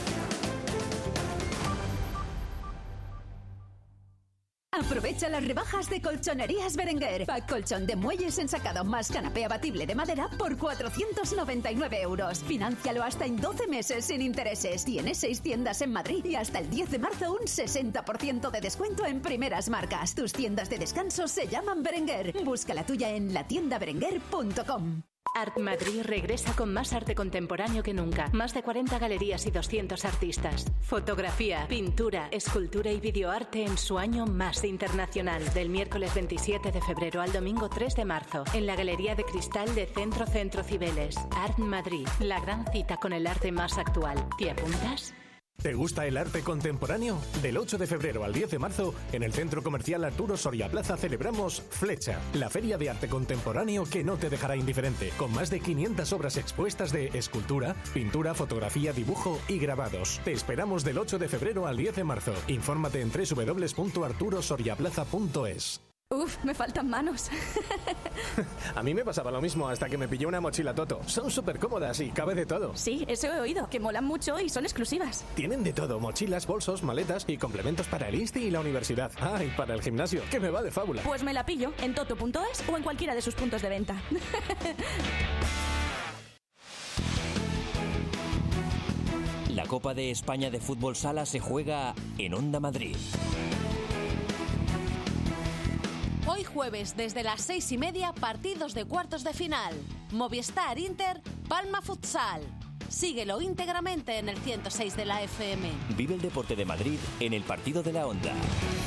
Aprovecha las rebajas de Colchonerías Berenguer. Pack colchón de muelles ensacado más canapé abatible de madera por cuatrocientos noventa y nueve euros. Financialo hasta en doce meses sin intereses. Tienes seis tiendas en Madrid y hasta el diez de marzo un sesenta por ciento de descuento en primeras marcas. Tus tiendas de descanso se llaman Berenguer. Busca la tuya en la tienda berenguer punto com. Art Madrid regresa con más arte contemporáneo que nunca. Más de cuarenta galerías y doscientos artistas. Fotografía, pintura, escultura y videoarte en su año más internacional. Del miércoles veintisiete de febrero al domingo tres de marzo. En la Galería de Cristal de Centro Centro Cibeles. Art Madrid. La gran cita con el arte más actual. ¿Te apuntas? ¿Te gusta el arte contemporáneo? Del ocho de febrero al diez de marzo, en el Centro Comercial Arturo Soria Plaza celebramos Flecha, la feria de arte contemporáneo que no te dejará indiferente, con más de quinientas obras expuestas de escultura, pintura, fotografía, dibujo y grabados. Te esperamos del ocho de febrero al diez de marzo. Infórmate en doble u doble u doble u punto arturo soria plaza punto es. Uf, me faltan manos. A mí me pasaba lo mismo hasta que me pillé una mochila Toto. Son súper cómodas y cabe de todo. Sí, eso he oído, que molan mucho y son exclusivas. Tienen de todo, mochilas, bolsos, maletas y complementos para el insti y la universidad. Ah, y para el gimnasio, que me va de fábula. Pues me la pillo en toto punto es o en cualquiera de sus puntos de venta. La Copa de España de Fútbol Sala se juega en Onda Madrid. Hoy jueves, desde las seis y media, partidos de cuartos de final. Movistar Inter, Palma Futsal. Síguelo íntegramente en el ciento seis de la F M. Vive el deporte de Madrid en el partido de la Onda.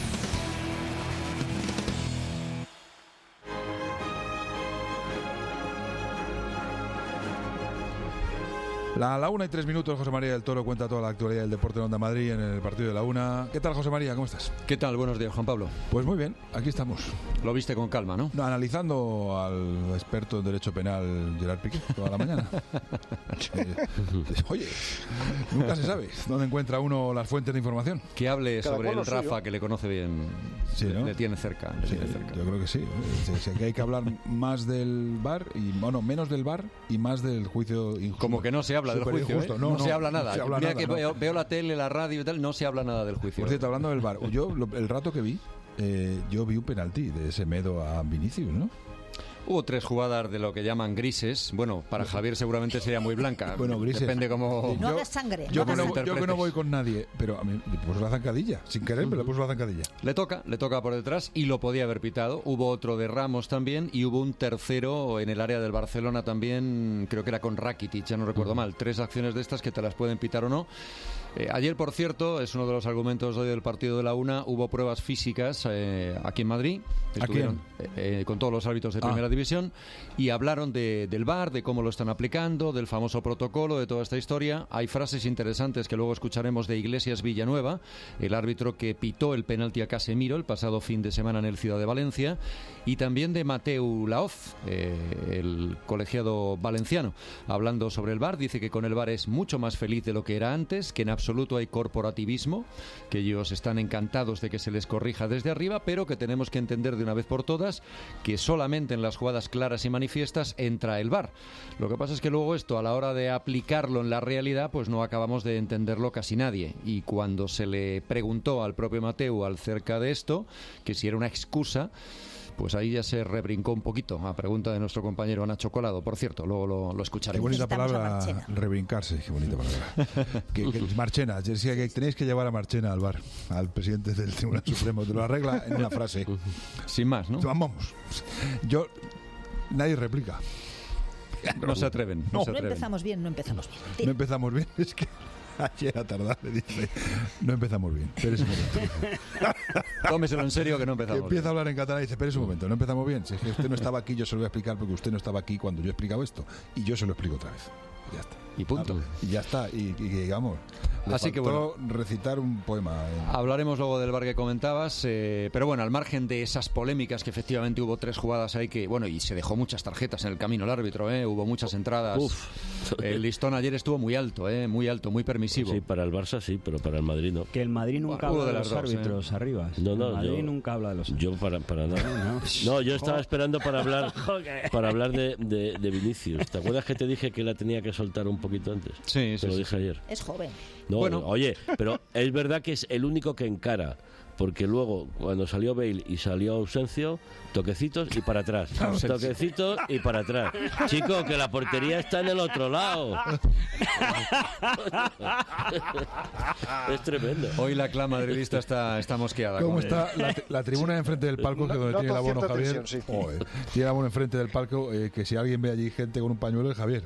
La, la una y tres minutos, José María del Toro cuenta toda la actualidad del deporte en Onda Madrid en el partido de la una. ¿Qué tal, José María? ¿Cómo estás? ¿Qué tal? Buenos días, Juan Pablo. Pues muy bien, aquí estamos. Lo viste con calma, ¿no? No, analizando al experto en derecho penal Gerard Piqué toda la mañana. eh, oye, nunca se sabe dónde encuentra uno las fuentes de información. Que hable Cada sobre el Rafa, suyo. Que le conoce bien. Sí, ¿no? Le tiene cerca. Le sí, tiene cerca. Yo creo que sí. sí, sí. Hay que hablar más del V A R, y, bueno, menos del V A R y más del juicio injusto. Como que no se habla del juicio, injusto, ¿eh? No, No, no se habla nada. No se habla Mira nada, que no. veo, veo la tele, la radio y tal, no se habla nada del juicio. Por cierto, hablando del V A R, yo lo, el rato que vi, eh, yo vi un penalti de Semedo a Vinicius, ¿no? Hubo tres jugadas de lo que llaman grises. Bueno, para Javier seguramente sería muy blanca. Bueno, grises. Depende cómo... No hagas sangre. Yo, no que hagas no, yo que no voy con nadie, pero a mí le puso la zancadilla. Sin querer, uh-huh. me le puso la zancadilla. Le toca, le toca por detrás y lo podía haber pitado. Hubo otro de Ramos también y hubo un tercero en el área del Barcelona también, creo que era con Rakitic, ya no recuerdo uh-huh. mal. Tres acciones de estas que te las pueden pitar o no. Eh, ayer, por cierto, es uno de los argumentos hoy del partido de la una, hubo pruebas físicas eh, aquí en Madrid. Estuvieron eh, eh, con todos los árbitros de primera ah. división. televisión y hablaron de, del V A R, de cómo lo están aplicando, del famoso protocolo, de toda esta historia. Hay frases interesantes que luego escucharemos de Iglesias Villanueva, el árbitro que pitó el penalti a Casemiro el pasado fin de semana en el Ciudad de Valencia, y también de Mateu Laoz, eh, el colegiado valenciano, hablando sobre el V A R. Dice que con el V A R es mucho más feliz de lo que era antes, que en absoluto hay corporativismo, que ellos están encantados de que se les corrija desde arriba, pero que tenemos que entender de una vez por todas que solamente en las jugadas claras y manifiestas entra el V A R. Lo que pasa es que luego esto, a la hora de aplicarlo en la realidad, pues no acabamos de entenderlo casi nadie. Y cuando se le preguntó al propio Mateu acerca de esto, que si era una excusa, pues ahí ya se rebrincó un poquito, a pregunta de nuestro compañero Nacho Colado. Por cierto, luego lo, lo escucharemos. Qué bonita palabra, rebrincarse, qué bonita palabra. que, que, Marchena, decía que tenéis que llevar a Marchena al V A R, al presidente del Tribunal Supremo, te lo arregla en una frase. Sin más, ¿no? Vamos, yo, nadie replica. No se atreven. No, no se atreven. empezamos bien, no empezamos bien. Tira. No empezamos bien, es que ayer a tardar le dice, no empezamos bien, espérese un momento. Tómeselo en serio que no empezamos. Empieza bien. a hablar en catalán y dice, espérese un momento, no empezamos bien. Si es que usted no estaba aquí, yo se lo voy a explicar porque usted no estaba aquí cuando yo he explicado esto. Y yo se lo explico otra vez. Ya está. Y punto. Y ya está. Y, y digamos, le Así que bueno, recitar un poema. En... Hablaremos luego del V A R que comentabas, eh, pero bueno, al margen de esas polémicas, que efectivamente hubo tres jugadas ahí que, bueno, y se dejó muchas tarjetas en el camino el árbitro, eh, hubo muchas entradas. Uf. El listón ayer estuvo muy alto, eh, muy alto, muy permisivo. Sí, para el Barça sí, pero para el Madrid no. Que el Madrid nunca bueno, habla de, de los dos, árbitros eh. arriba. No, no, el Madrid yo, nunca habla de los árbitros. Yo para, para nada. No, yo estaba esperando para hablar para hablar de, de, de Vinicius. ¿Te acuerdas que te dije que la tenía que soltar un poquito antes? Sí, Te sí, lo sí, dije sí. ayer. Es joven. No, bueno. Oye, pero es verdad que es el único que encara. Porque luego, cuando salió Bale y salió Ausencio, toquecitos y para atrás. Toquecitos y para atrás. Chico, que la portería está en el otro lado. Es tremendo. Hoy la clan madridista está, está mosqueada. ¿Cómo está la, la tribuna enfrente del palco, que donde no, tiene el abono Javier? Tensión, sí. oh, eh, tiene el abono enfrente del palco, eh, que si alguien ve allí gente con un pañuelo es Javier.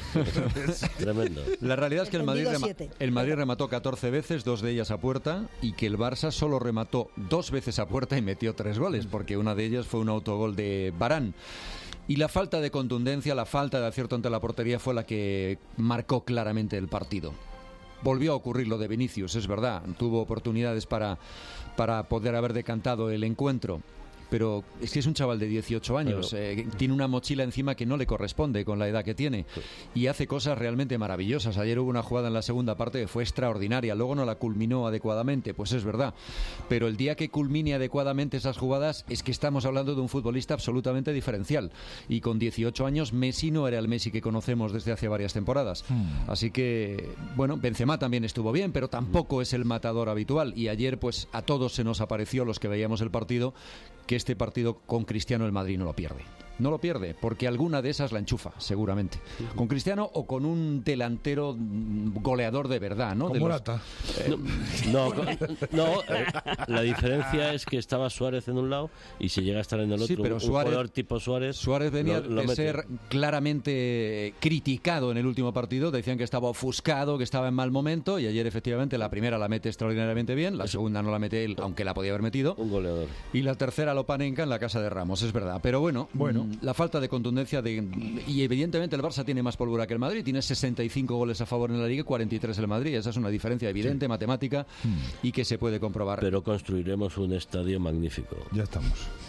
Tremendo. La realidad es que el Madrid, rema, el Madrid remató catorce veces, dos de ellas a puerta, y que el Barça solo remató dos veces a puerta y metió tres goles, porque una de ellas fue un autogol de Varane. Y la falta de contundencia, la falta de acierto ante la portería fue la que marcó claramente el partido. Volvió a ocurrir lo de Vinicius, es verdad, tuvo oportunidades para, para poder haber decantado el encuentro. Pero es que es un chaval de dieciocho años, pero... eh, tiene una mochila encima que no le corresponde con la edad que tiene y hace cosas realmente maravillosas. Ayer hubo una jugada en la segunda parte que fue extraordinaria, luego no la culminó adecuadamente, pues es verdad. Pero el día que culmine adecuadamente esas jugadas es que estamos hablando de un futbolista absolutamente diferencial. Y con dieciocho años Messi no era el Messi que conocemos desde hace varias temporadas. Hmm. Así que, bueno, Benzema también estuvo bien, pero tampoco es el matador habitual. Y ayer, pues a todos se nos apareció, los que veíamos el partido, que este partido con Cristiano el Madrid no lo pierde. No lo pierde, porque alguna de esas la enchufa, seguramente. Con Cristiano o con un delantero goleador de verdad, ¿no? Con de Morata. Los... Eh, no, no eh, la diferencia es que estaba Suárez en un lado y si llega a estar en el otro, sí, pero un Suárez, jugador tipo Suárez... Suárez venía lo, lo de mete. ser claramente criticado en el último partido. Decían que estaba ofuscado, que estaba en mal momento, y ayer efectivamente la primera la mete extraordinariamente bien, la segunda no la mete él, aunque la podía haber metido. Un goleador. Y la tercera lo panenca en la casa de Ramos, es verdad. Pero bueno... bueno. La falta de contundencia de, y evidentemente el Barça tiene más pólvora que el Madrid, tiene sesenta y cinco goles a favor en la Liga y cuarenta y tres el Madrid. Esa es una diferencia evidente, sí. matemática, mm. y que se puede comprobar. Pero construiremos un estadio magnífico. Ya estamos.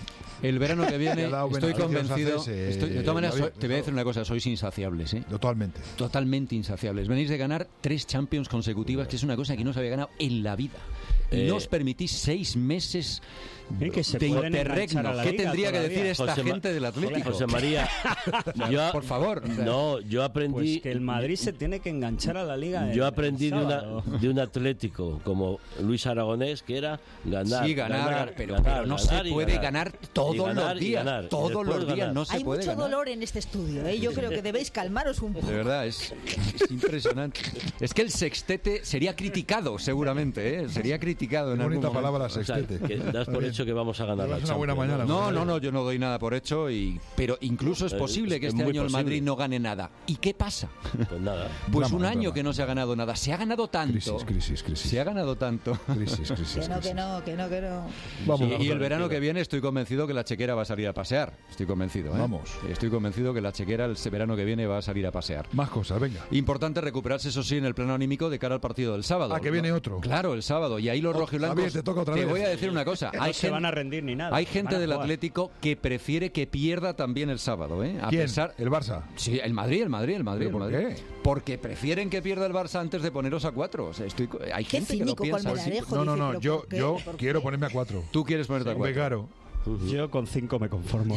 El verano que viene estoy convencido. Haces, eh, estoy, de todas maneras, soy, te voy a decir una cosa, sois insaciables, ¿eh? Totalmente. Totalmente insaciables. Venís de ganar tres Champions consecutivas, que es una cosa que no se había ganado en la vida. Y eh, no os permitís seis meses ¿eh? que se de interregno. ¿Qué tendría que decir esta José gente del Atlético? José María, yo, por favor. O sea, no, yo aprendí... Pues que el Madrid se tiene que enganchar a la Liga. Yo el, aprendí el de, una, de un Atlético como Luis Aragonés, que era ganar. Sí, ganar, ganar pero, ganar, pero no ganar se puede ganar, ganar todos ganar, los días. Ganar, todos los días ganar. no se Hay puede mucho ganar. dolor en este estudio, ¿eh? Yo creo que debéis calmaros un poco. De verdad, es, es impresionante. Es que el sextete sería criticado, seguramente, ¿eh? Sería criticado en Qué algún bonita momento. palabra, sextete. O sea, que das por hecho que vamos a ganar la una buena Champions, mañana. No, no, no, yo no doy nada por hecho, y pero incluso es posible es, que es este año posible. el Madrid no gane nada. ¿Y qué pasa? Pues nada. Pues Drama, un año drama. que no se ha ganado nada. Se ha ganado tanto. Crisis, crisis, crisis. Se ha ganado tanto. Crisis, crisis, Que no, crisis. que no, que no, que no. Vamos, y, vamos y a el ver, verano que que viene estoy convencido que la la chequera va a salir a pasear. Estoy convencido, ¿eh? Vamos. Estoy convencido que la chequera el verano que viene va a salir a pasear. Más cosas, venga. Importante recuperarse, eso sí, en el plano anímico de cara al partido del sábado. Ah, que viene otro. Claro, el sábado. Y ahí los Oh, rojiblancos... Javier, te toca otra te vez. voy a decir una cosa. No hay se gente, van a rendir ni nada. Hay gente Van a del jugar. Atlético que prefiere que pierda también el sábado, ¿eh? A ¿Quién? pesar... ¿El Barça? Sí, el Madrid, el Madrid, el Madrid. ¿Pero el por Madrid. qué? Porque prefieren que pierda el Barça antes de poneros a cuatro. O sea, estoy... Hay Qué gente que lo cínico, piensa. Colmenarejo, No, no, dice, no. ¿pero Yo, por qué? yo ¿Por quiero qué? ponerme a cuatro. Tú quieres ponerte a cuatro. Claro. Yo con cinco me conformo.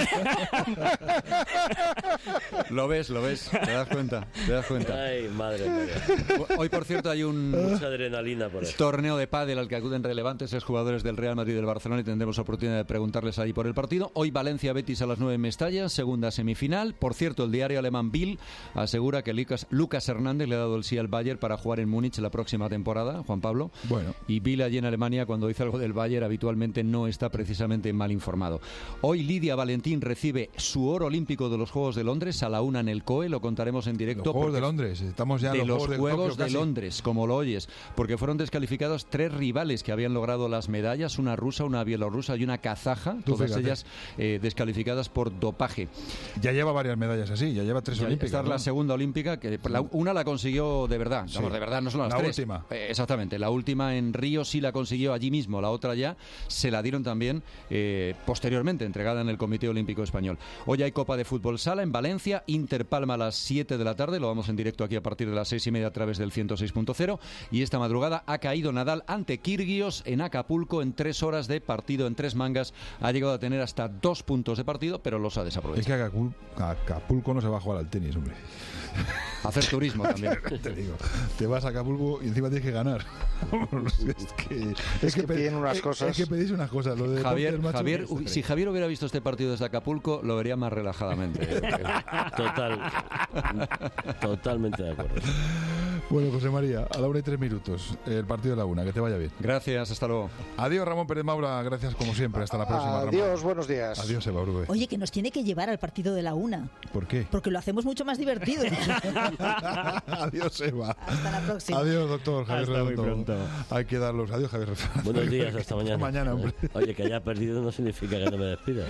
Lo ves, lo ves. Te das cuenta, te das cuenta. Ay, madre mía. Hoy, por cierto, hay un Mucha adrenalina por ahí. torneo de pádel al que acuden relevantes exjugadores del Real Madrid y del Barcelona y tendremos oportunidad de preguntarles ahí por el partido. Hoy Valencia-Betis a las nueve en Mestalla, segunda semifinal. Por cierto, el diario alemán Bild asegura que Lucas, Lucas Hernández le ha dado el sí al Bayern para jugar en Múnich la próxima temporada, Juan Pablo. Bueno. Y Bild allí en Alemania, cuando dice algo del Bayern, habitualmente no está precisamente mal informado. Hoy Lidia Valentín recibe su oro olímpico de los Juegos de Londres a la una en el C O E, lo contaremos en directo. Los Juegos porque- de Londres, estamos ya en de los, los Juegos, Juegos Tokio de casi. Londres, como lo oyes, porque fueron descalificados tres rivales que habían logrado las medallas, una rusa, una bielorrusa y una kazaja, Tú todas fíjate. ellas eh, descalificadas por dopaje. Ya lleva varias medallas así, ya lleva tres Ya, olímpicas. esta es ¿no? la segunda olímpica, que la- una la consiguió de verdad, Sí. vamos, de verdad, no son las La tres. última. Eh, exactamente, la última en Río sí la consiguió allí mismo, la otra ya se la dieron también eh, posteriormente, entregada en el Comité Olímpico Español. Hoy hay Copa de Fútbol Sala en Valencia, Inter Palma a las siete de la tarde, lo vamos en directo aquí a partir de las seis y media a través del ciento seis punto cero, y esta madrugada ha caído Nadal ante Kirgios en Acapulco en tres horas de partido, en tres mangas, ha llegado a tener hasta dos puntos de partido, pero los ha Es desaprovechado. que Acapulco, Acapulco no se va a jugar al tenis, hombre. Hacer turismo también. Te digo, te vas a Acapulco y encima tienes que ganar. es que, Es que pe- piden unas es- cosas. Es que pedís unas cosas. Lo de Javier, deportes, macho, Javier, no se uy, cree. si Javier hubiera visto este partido desde Acapulco, lo vería más relajadamente. Total. Totalmente de acuerdo. Bueno, José María, a la una y tres minutos, el partido de la una, que te vaya bien. Gracias, hasta luego. Adiós, Ramón Pérez Maura, gracias como siempre, hasta la próxima, Ramón. Adiós, buenos días. Adiós, Eva Urbe. Oye, que nos tiene que llevar al partido de la una, ¿Por qué? porque lo hacemos mucho más divertido. Adiós, Eva. Hasta la próxima. Adiós, doctor Javier Hasta muy Redondo. pronto. Hay que darlos. Adiós, Javier Redondo. Buenos días, hasta mañana. Hasta mañana, hombre. Oye, que haya perdido no significa que no me despida.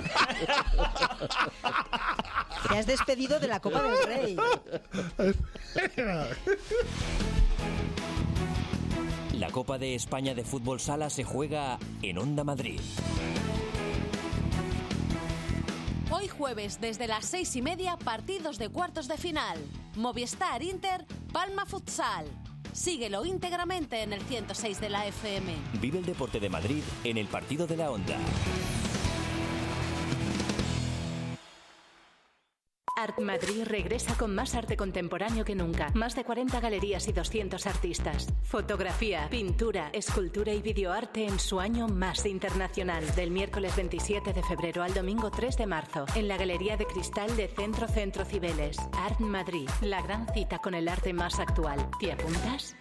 Te has despedido de la Copa del Rey. La Copa de España de Fútbol Sala se juega en Onda Madrid. Hoy jueves, desde las seis y media, partidos de cuartos de final. Movistar Inter, Palma Futsal. Síguelo íntegramente en el ciento seis de la F M. Vive el deporte de Madrid en el partido de la Onda. Art Madrid regresa con más arte contemporáneo que nunca. Más de cuarenta galerías y doscientos artistas. Fotografía, pintura, escultura y videoarte en su año más internacional. Del miércoles veintisiete de febrero al domingo tres de marzo. En la Galería de Cristal de Centro Centro Cibeles. Art Madrid. La gran cita con el arte más actual. ¿Te apuntas?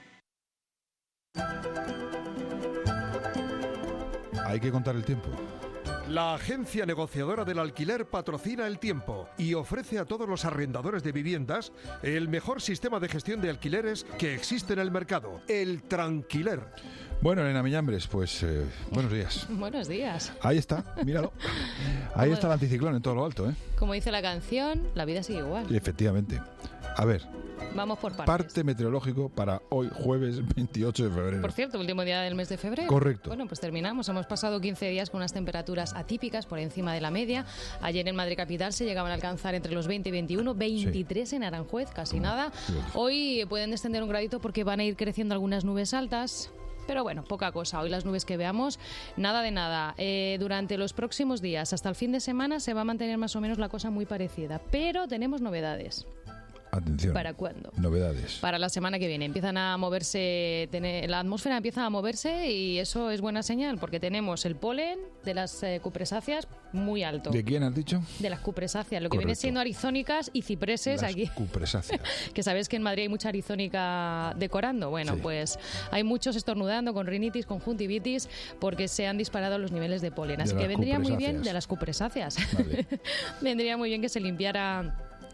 Hay que contar el tiempo. La agencia negociadora del alquiler patrocina el tiempo y ofrece a todos los arrendadores de viviendas el mejor sistema de gestión de alquileres que existe en el mercado, el Tranquiler. Bueno, Elena Miñambres, pues eh, buenos días. Buenos días. Ahí está, míralo. Ahí está el anticiclón en todo lo alto, ¿eh? Como dice la canción, la vida sigue igual. Y efectivamente. A ver, Vamos por partes. parte meteorológico para hoy, jueves veintiocho de febrero. Por cierto, último día del mes de febrero. Correcto. Bueno, pues terminamos. Hemos pasado quince días con unas temperaturas atípicas por encima de la media. Ayer en Madrid capital se llegaban a alcanzar entre los veinte y veintiuno, veintitrés en Aranjuez, casi nada. Hoy pueden descender un gradito porque van a ir creciendo algunas nubes altas. Pero bueno, poca cosa. Hoy las nubes que veamos, nada de nada. Eh, durante los próximos días, hasta el fin de semana, se va a mantener más o menos la cosa muy parecida. Pero tenemos novedades. Atención. ¿Para cuándo? Novedades. Para la semana que viene. Empiezan a moverse, tener, la atmósfera empieza a moverse y eso es buena señal porque tenemos el polen de las eh, cupresáceas muy alto. ¿De quién has dicho? De las cupresáceas, lo que viene Correcto. siendo arizónicas y cipreses Las aquí. cupresáceas. Que sabes que en Madrid hay mucha arizónica decorando. Bueno, Sí. pues hay muchos estornudando con rinitis, conjuntivitis, porque se han disparado los niveles de polen. De Así las que vendría muy bien cupresáceas. de las cupresáceas. Vale. Vendría muy bien que se limpiara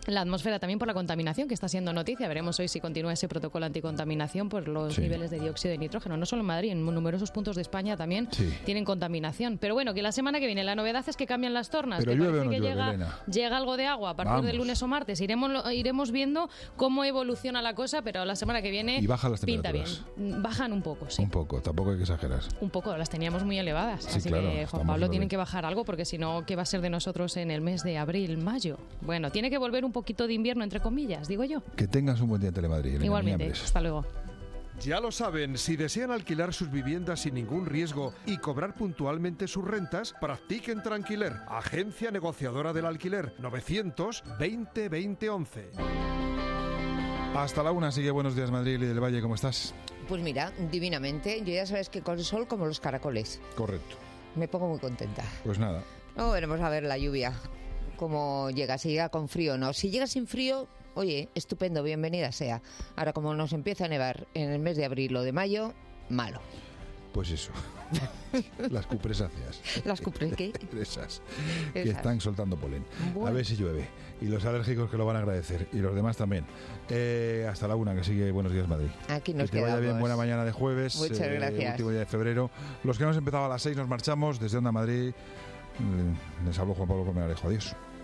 la atmósfera también por la contaminación, que está siendo noticia. Veremos hoy si continúa ese protocolo anticontaminación por los Sí. niveles de dióxido de nitrógeno. No solo en Madrid, en numerosos puntos de España también Sí. tienen contaminación. Pero bueno, que la semana que viene la novedad es que cambian las tornas. Pero que llueve parece o no que llueve, llega, Elena. llega algo de agua a partir Vamos. del lunes o martes. Iremos, lo- iremos viendo cómo evoluciona la cosa, pero la semana que viene Y bajan las pinta bien. temperaturas. Bajan un poco, sí. Un poco, tampoco hay que exagerar. Un poco, las teníamos muy elevadas. Sí, así claro, que, Juan estamos Pablo, lo tienen de- que bajar algo porque si no, ¿qué va a ser de nosotros en el mes de abril, mayo? Bueno, tiene que volver un poquito de invierno, entre comillas, digo yo. Que tengas un buen día en Telemadrid. Elena, Igualmente, Miñambres. hasta luego. Ya lo saben, si desean alquilar sus viviendas sin ningún riesgo y cobrar puntualmente sus rentas, practiquen Tranquiler, agencia negociadora del alquiler, novecientos veinte veinte once. Hasta la una, sigue Buenos Días Madrid y del Valle, ¿cómo estás? Pues mira, divinamente. Yo ya sabes que con el sol como los caracoles. Correcto. Me pongo muy contenta. Pues nada. No, veremos a ver la lluvia. Cómo llega, si llega con frío o no. Si llega sin frío, oye, estupendo, bienvenida sea. Ahora, como nos empieza a nevar en el mes de abril o de mayo, malo. Pues eso. Las cupresáceas. Las cupres, ¿qué? Esas. Que Esas. están soltando polen. A Bueno. ver si llueve. Y los alérgicos que lo van a agradecer. Y los demás también. Eh, hasta la una, que sigue Buenos Días Madrid. Aquí nos que te vaya quedamos. bien, buena mañana de jueves. Muchas eh, gracias. Último día de febrero. Los que hemos empezado a las seis nos marchamos. Desde Onda Madrid. eh, Les hablo Juan Pablo Colmenarejo. Adiós.